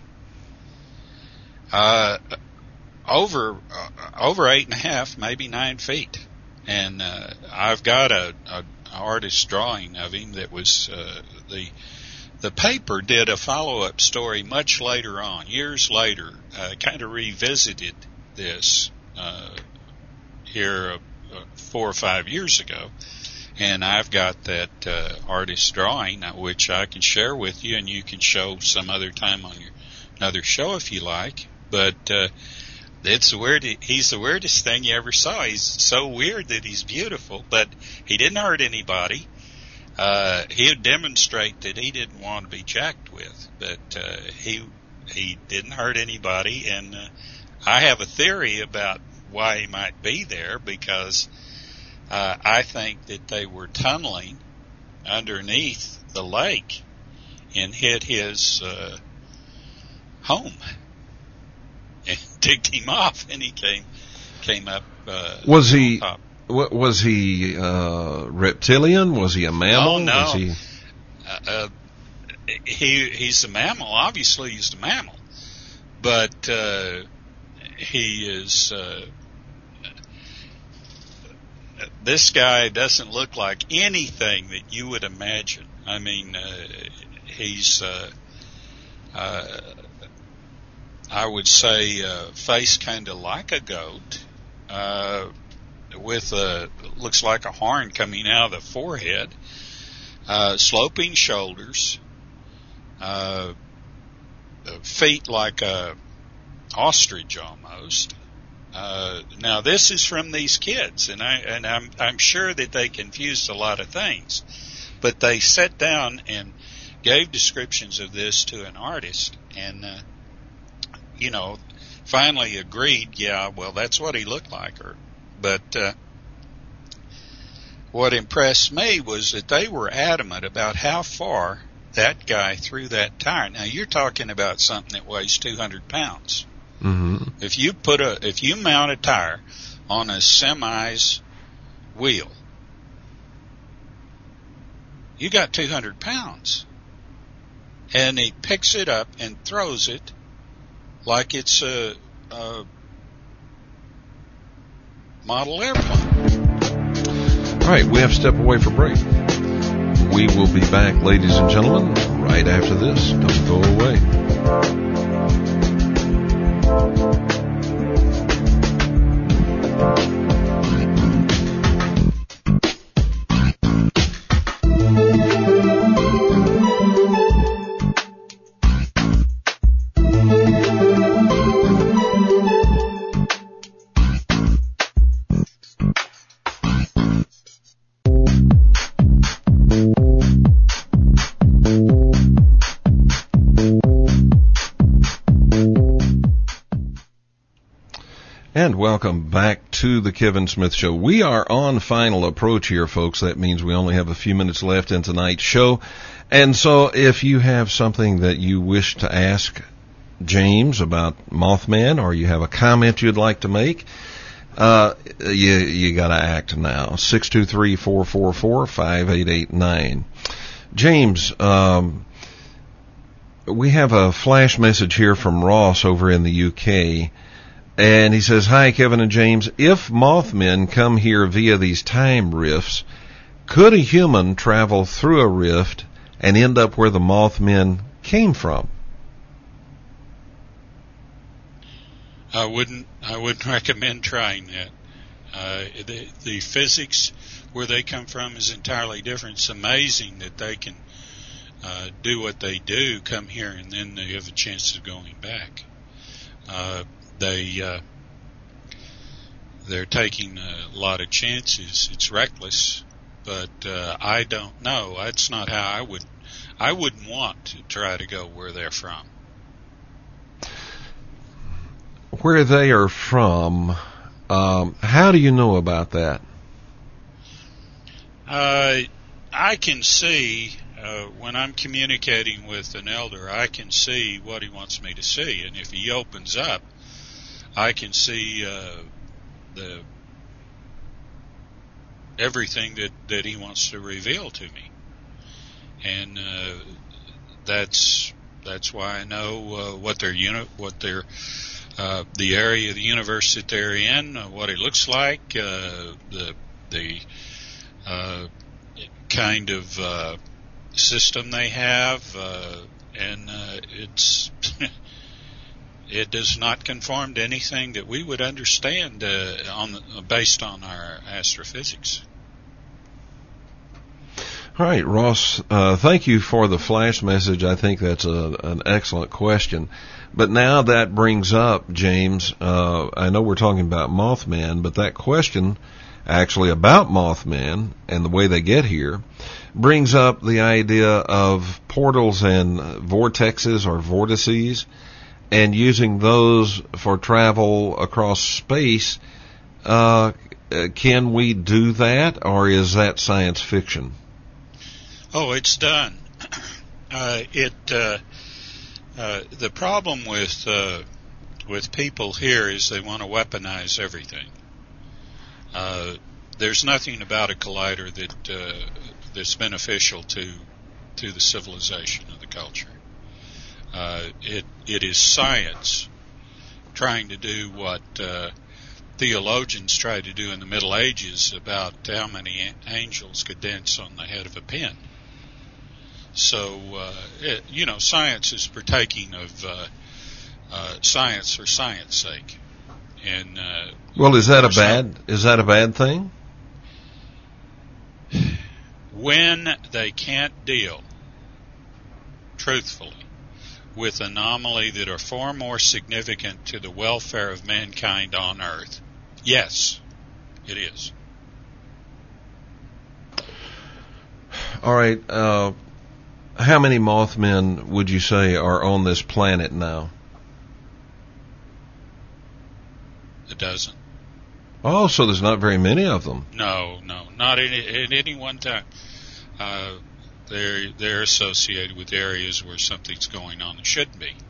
[SPEAKER 3] Uh, over uh, over eight and a half, maybe nine feet. And uh, I've got a, a artist's drawing of him that was uh, the the paper did a follow-up story much later on, years later, uh, kind of revisited this uh, here uh, four or five years ago. And I've got that uh, artist drawing, which I can share with you, and you can show some other time on your another show if you like. But uh, it's the weird. He's the weirdest thing you ever saw. He's so weird that he's beautiful, but he didn't hurt anybody. Uh, he'd demonstrate that he didn't want to be jacked with, but uh, he he didn't hurt anybody. And uh, I have a theory about why he might be there, because Uh, I think that they were tunneling underneath the lake and hit his uh, home and ticked him off, and he came came up. Uh,
[SPEAKER 2] was he
[SPEAKER 3] top.
[SPEAKER 2] was he uh, reptilian? Was he a mammal?
[SPEAKER 3] Oh, no.
[SPEAKER 2] Was he?
[SPEAKER 3] Uh, uh, he he's a mammal. Obviously, he's a mammal, but uh, he is. Uh, This guy doesn't look like anything that you would imagine. I mean, uh, he's, uh, uh, I would say, uh, face kind of like a goat, uh, with a, looks like a horn coming out of the forehead, uh, sloping shoulders, uh, feet like a ostrich almost. Uh, now this is from these kids, and I and I'm I'm sure that they confused a lot of things, but they sat down and gave descriptions of this to an artist, and uh, you know, finally agreed. Yeah, well, that's what he looked like. Or, but uh, what impressed me was that they were adamant about how far that guy threw that tire. Now you're talking about something that weighs two hundred pounds.
[SPEAKER 2] Mm-hmm.
[SPEAKER 3] If you put a, if you mount a tire on a semi's wheel, you got two hundred pounds. And he picks it up and throws it like it's a, a model airplane.
[SPEAKER 2] All right, we have to step away for break. We will be back, ladies and gentlemen, right after this. Don't go away. And welcome back to the Kevin Smith Show. We are on final approach here, folks. That means we only have a few minutes left in tonight's show. And so if you have something that you wish to ask James about Mothman, or you have a comment you'd like to make, uh, you, you gotta act now. six two three, four four four, five eight eight nine. James, um, we have a flash message here from Ross over in the U K. And he says, hi, Kevin and James. If Mothmen come here via these time rifts, could a human travel through a rift and end up where the Mothmen came from?
[SPEAKER 3] I wouldn't. I wouldn't recommend trying that. Uh, the, the physics where they come from is entirely different. It's amazing that they can uh, do what they do, come here, and then they have a chance of going back. Uh, They, uh, they're taking a lot of chances. It's reckless, but, uh, I don't know. That's not how I would, I wouldn't want to try to go where they're from.
[SPEAKER 2] Where they are from, um, how do you know about that?
[SPEAKER 3] Uh, I can see, uh, when I'm communicating with an elder, I can see what he wants me to see. And if he opens up, I can see uh, the everything that, that he wants to reveal to me, and uh, that's that's why I know uh, what their uni- what their uh, the area of the universe that they're in, uh, what it looks like, uh, the the uh, kind of uh, system they have, uh, and uh, it's it does not conform to anything that we would understand uh, on the, based on our astrophysics.
[SPEAKER 2] All right, Ross, uh, thank you for the flash message. I think that's a, an excellent question. But now that brings up, James, uh, I know we're talking about Mothman, but that question actually about Mothman and the way they get here brings up the idea of portals and vortexes or vortices and using those for travel across space. Uh, can we do that, or is that science fiction?
[SPEAKER 3] Oh, it's done. Uh, it uh, uh, the problem with uh, with people here is they want to weaponize everything. Uh, there's nothing about a collider that uh, that's beneficial to to the civilization of the culture. Uh, it it is science trying to do what uh, theologians tried to do in the Middle Ages about how many angels could dance on the head of a pin. So, uh, it, you know, science is partaking of uh, uh, science for science sake. And uh,
[SPEAKER 2] well, is that a bad some, is that a bad thing?
[SPEAKER 3] When they can't deal truthfully with anomaly that are far more significant to the welfare of mankind on Earth, yes, it is.
[SPEAKER 2] All right. Uh, how many Mothmen would you say are on this planet now?
[SPEAKER 3] A dozen.
[SPEAKER 2] Oh, so there's not very many of them.
[SPEAKER 3] No, no, not at, at any one time. Uh, they're they're associated with areas where something's going on that shouldn't be.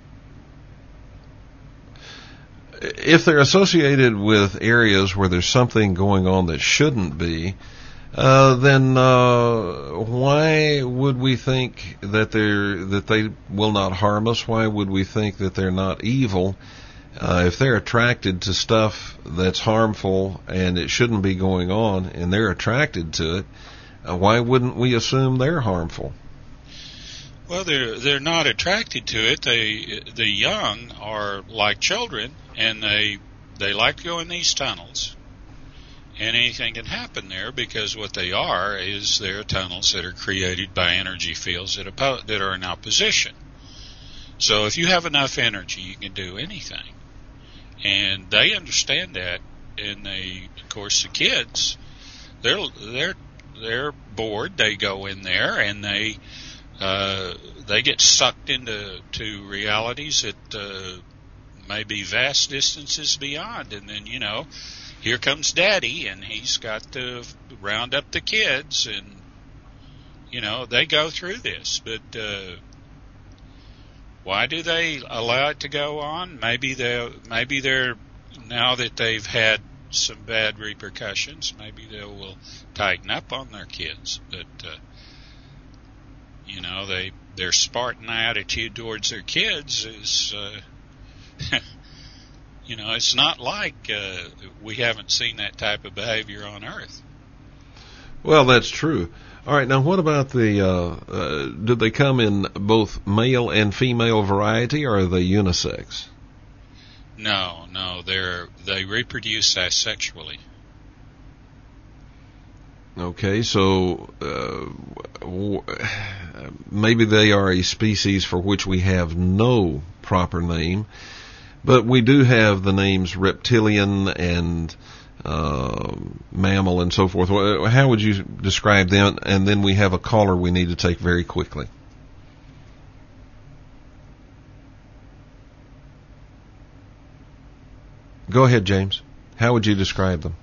[SPEAKER 2] If they're associated with areas where there's something going on that shouldn't be, uh, then uh, why would we think that they're that they will not harm us? Why would we think that they're not evil? Uh, if they're attracted to stuff that's harmful and it shouldn't be going on, and they're attracted to it, uh, why wouldn't we assume they're harmful?
[SPEAKER 3] Well, they're they're not attracted to it. They the young are like children, and they they like to go in these tunnels. And anything can happen there because what they are is they're tunnels that are created by energy fields that are, that are in opposition. So if you have enough energy, you can do anything. And they understand that, and they, of course, the kids, they're they're they're bored. They go in there and they uh, they get sucked into to realities that uh, may be vast distances beyond. And then, you know, here comes Daddy, and he's got to round up the kids, and you know they go through this, but. Uh, Why do they allow it to go on? Maybe they maybe they're now that they've had some bad repercussions, maybe they will tighten up on their kids. But uh, you know, they their Spartan attitude towards their kids is, uh, you know, it's not like uh, we haven't seen that type of behavior on Earth.
[SPEAKER 2] Well, that's true. All right, now what about the, uh, uh, do they come in both male and female variety, or are they unisex?
[SPEAKER 3] No, no, they're, they reproduce asexually.
[SPEAKER 2] Okay, so, uh, w- maybe they are a species for which we have no proper name, but we do have the names reptilian and Uh, mammal and so forth. How would you describe them? And then we have a caller we need to take very quickly. Go ahead, James. How would you describe them?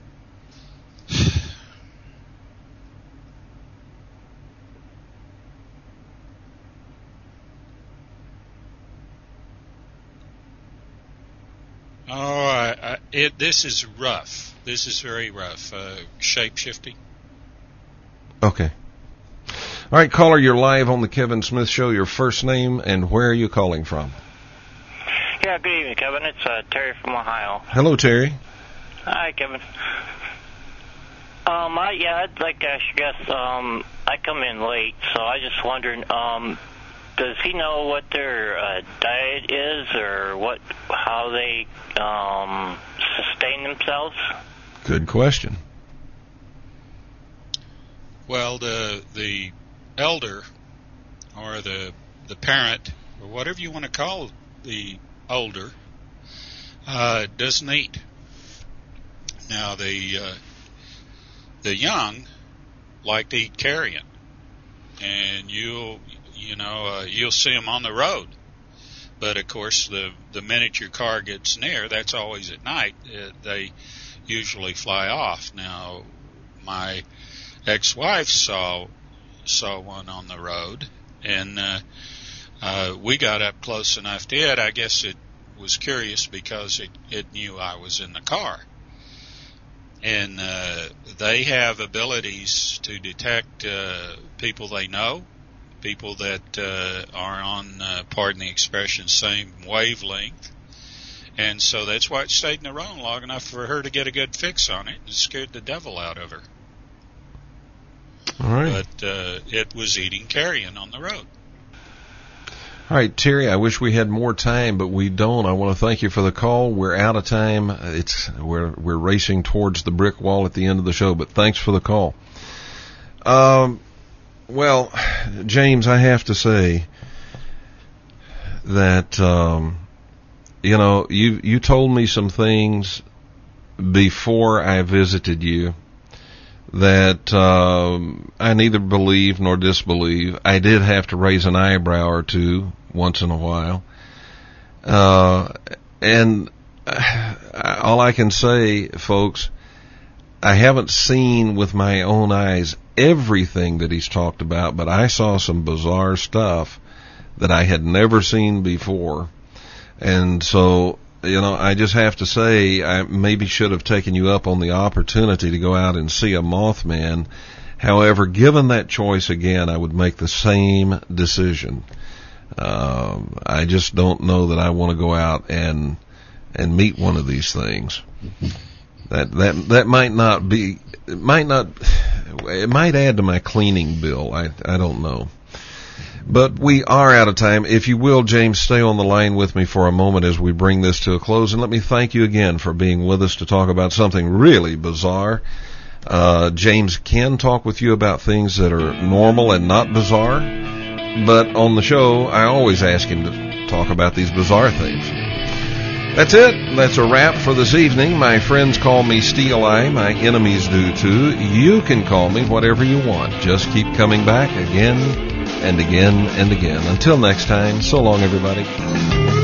[SPEAKER 3] Oh, I, I, it, this is rough. This is very rough. Uh, shape-shifting.
[SPEAKER 2] Okay. All right, caller, you're live on the Kevin Smith Show. Your first name and where are you calling from?
[SPEAKER 9] Yeah, good evening, Kevin. It's uh, Terry from Ohio.
[SPEAKER 2] Hello, Terry.
[SPEAKER 9] Hi, Kevin. Um, I, yeah, I'd like to ask you guys, um, I come in late, so I just wondering, um, does he know what their uh, diet is or what, how they um, sustain themselves?
[SPEAKER 2] Good question.
[SPEAKER 3] Well, the the elder or the the parent or whatever you want to call the older uh, doesn't eat. Now the uh, the young like to eat carrion, and you'll you know uh, you'll see them on the road. But of course, the the minute your car gets near, that's always at night. Uh, they usually fly off. Now, my ex-wife saw saw one on the road, and uh, uh, we got up close enough to it. I guess it was curious because it, it knew I was in the car. And uh, they have abilities to detect uh, people they know, people that uh, are on, uh, pardon the expression, same wavelength. And so that's why it stayed in the road long enough for her to get a good fix on it and scared the devil out of her.
[SPEAKER 2] All right.
[SPEAKER 3] But uh, it was eating carrion on the road.
[SPEAKER 2] All right, Terry, I wish we had more time, but we don't. I want to thank you for the call. We're out of time. It's we're we're racing towards the brick wall at the end of the show, but thanks for the call. Um, well, James, I have to say that um, you know, you you told me some things before I visited you that um, I neither believe nor disbelieve. I did have to raise an eyebrow or two once in a while. Uh, and uh, all I can say, folks, I haven't seen with my own eyes everything that he's talked about, but I saw some bizarre stuff that I had never seen before. And so, you know, I just have to say, I maybe should have taken you up on the opportunity to go out and see a Mothman. However, given that choice again, I would make the same decision. Um, I just don't know that I want to go out and and meet one of these things. That that that might not be. It might not. It might add to my cleaning bill. I I don't know. But we are out of time. If you will, James, stay on the line with me for a moment as we bring this to a close. And let me thank you again for being with us to talk about something really bizarre. Uh, James can talk with you about things that are normal and not bizarre. But on the show, I always ask him to talk about these bizarre things. That's it. That's a wrap for this evening. My friends call me Steel Eye. My enemies do too. You can call me whatever you want. Just keep coming back again and again and again. Until next time, so long, everybody.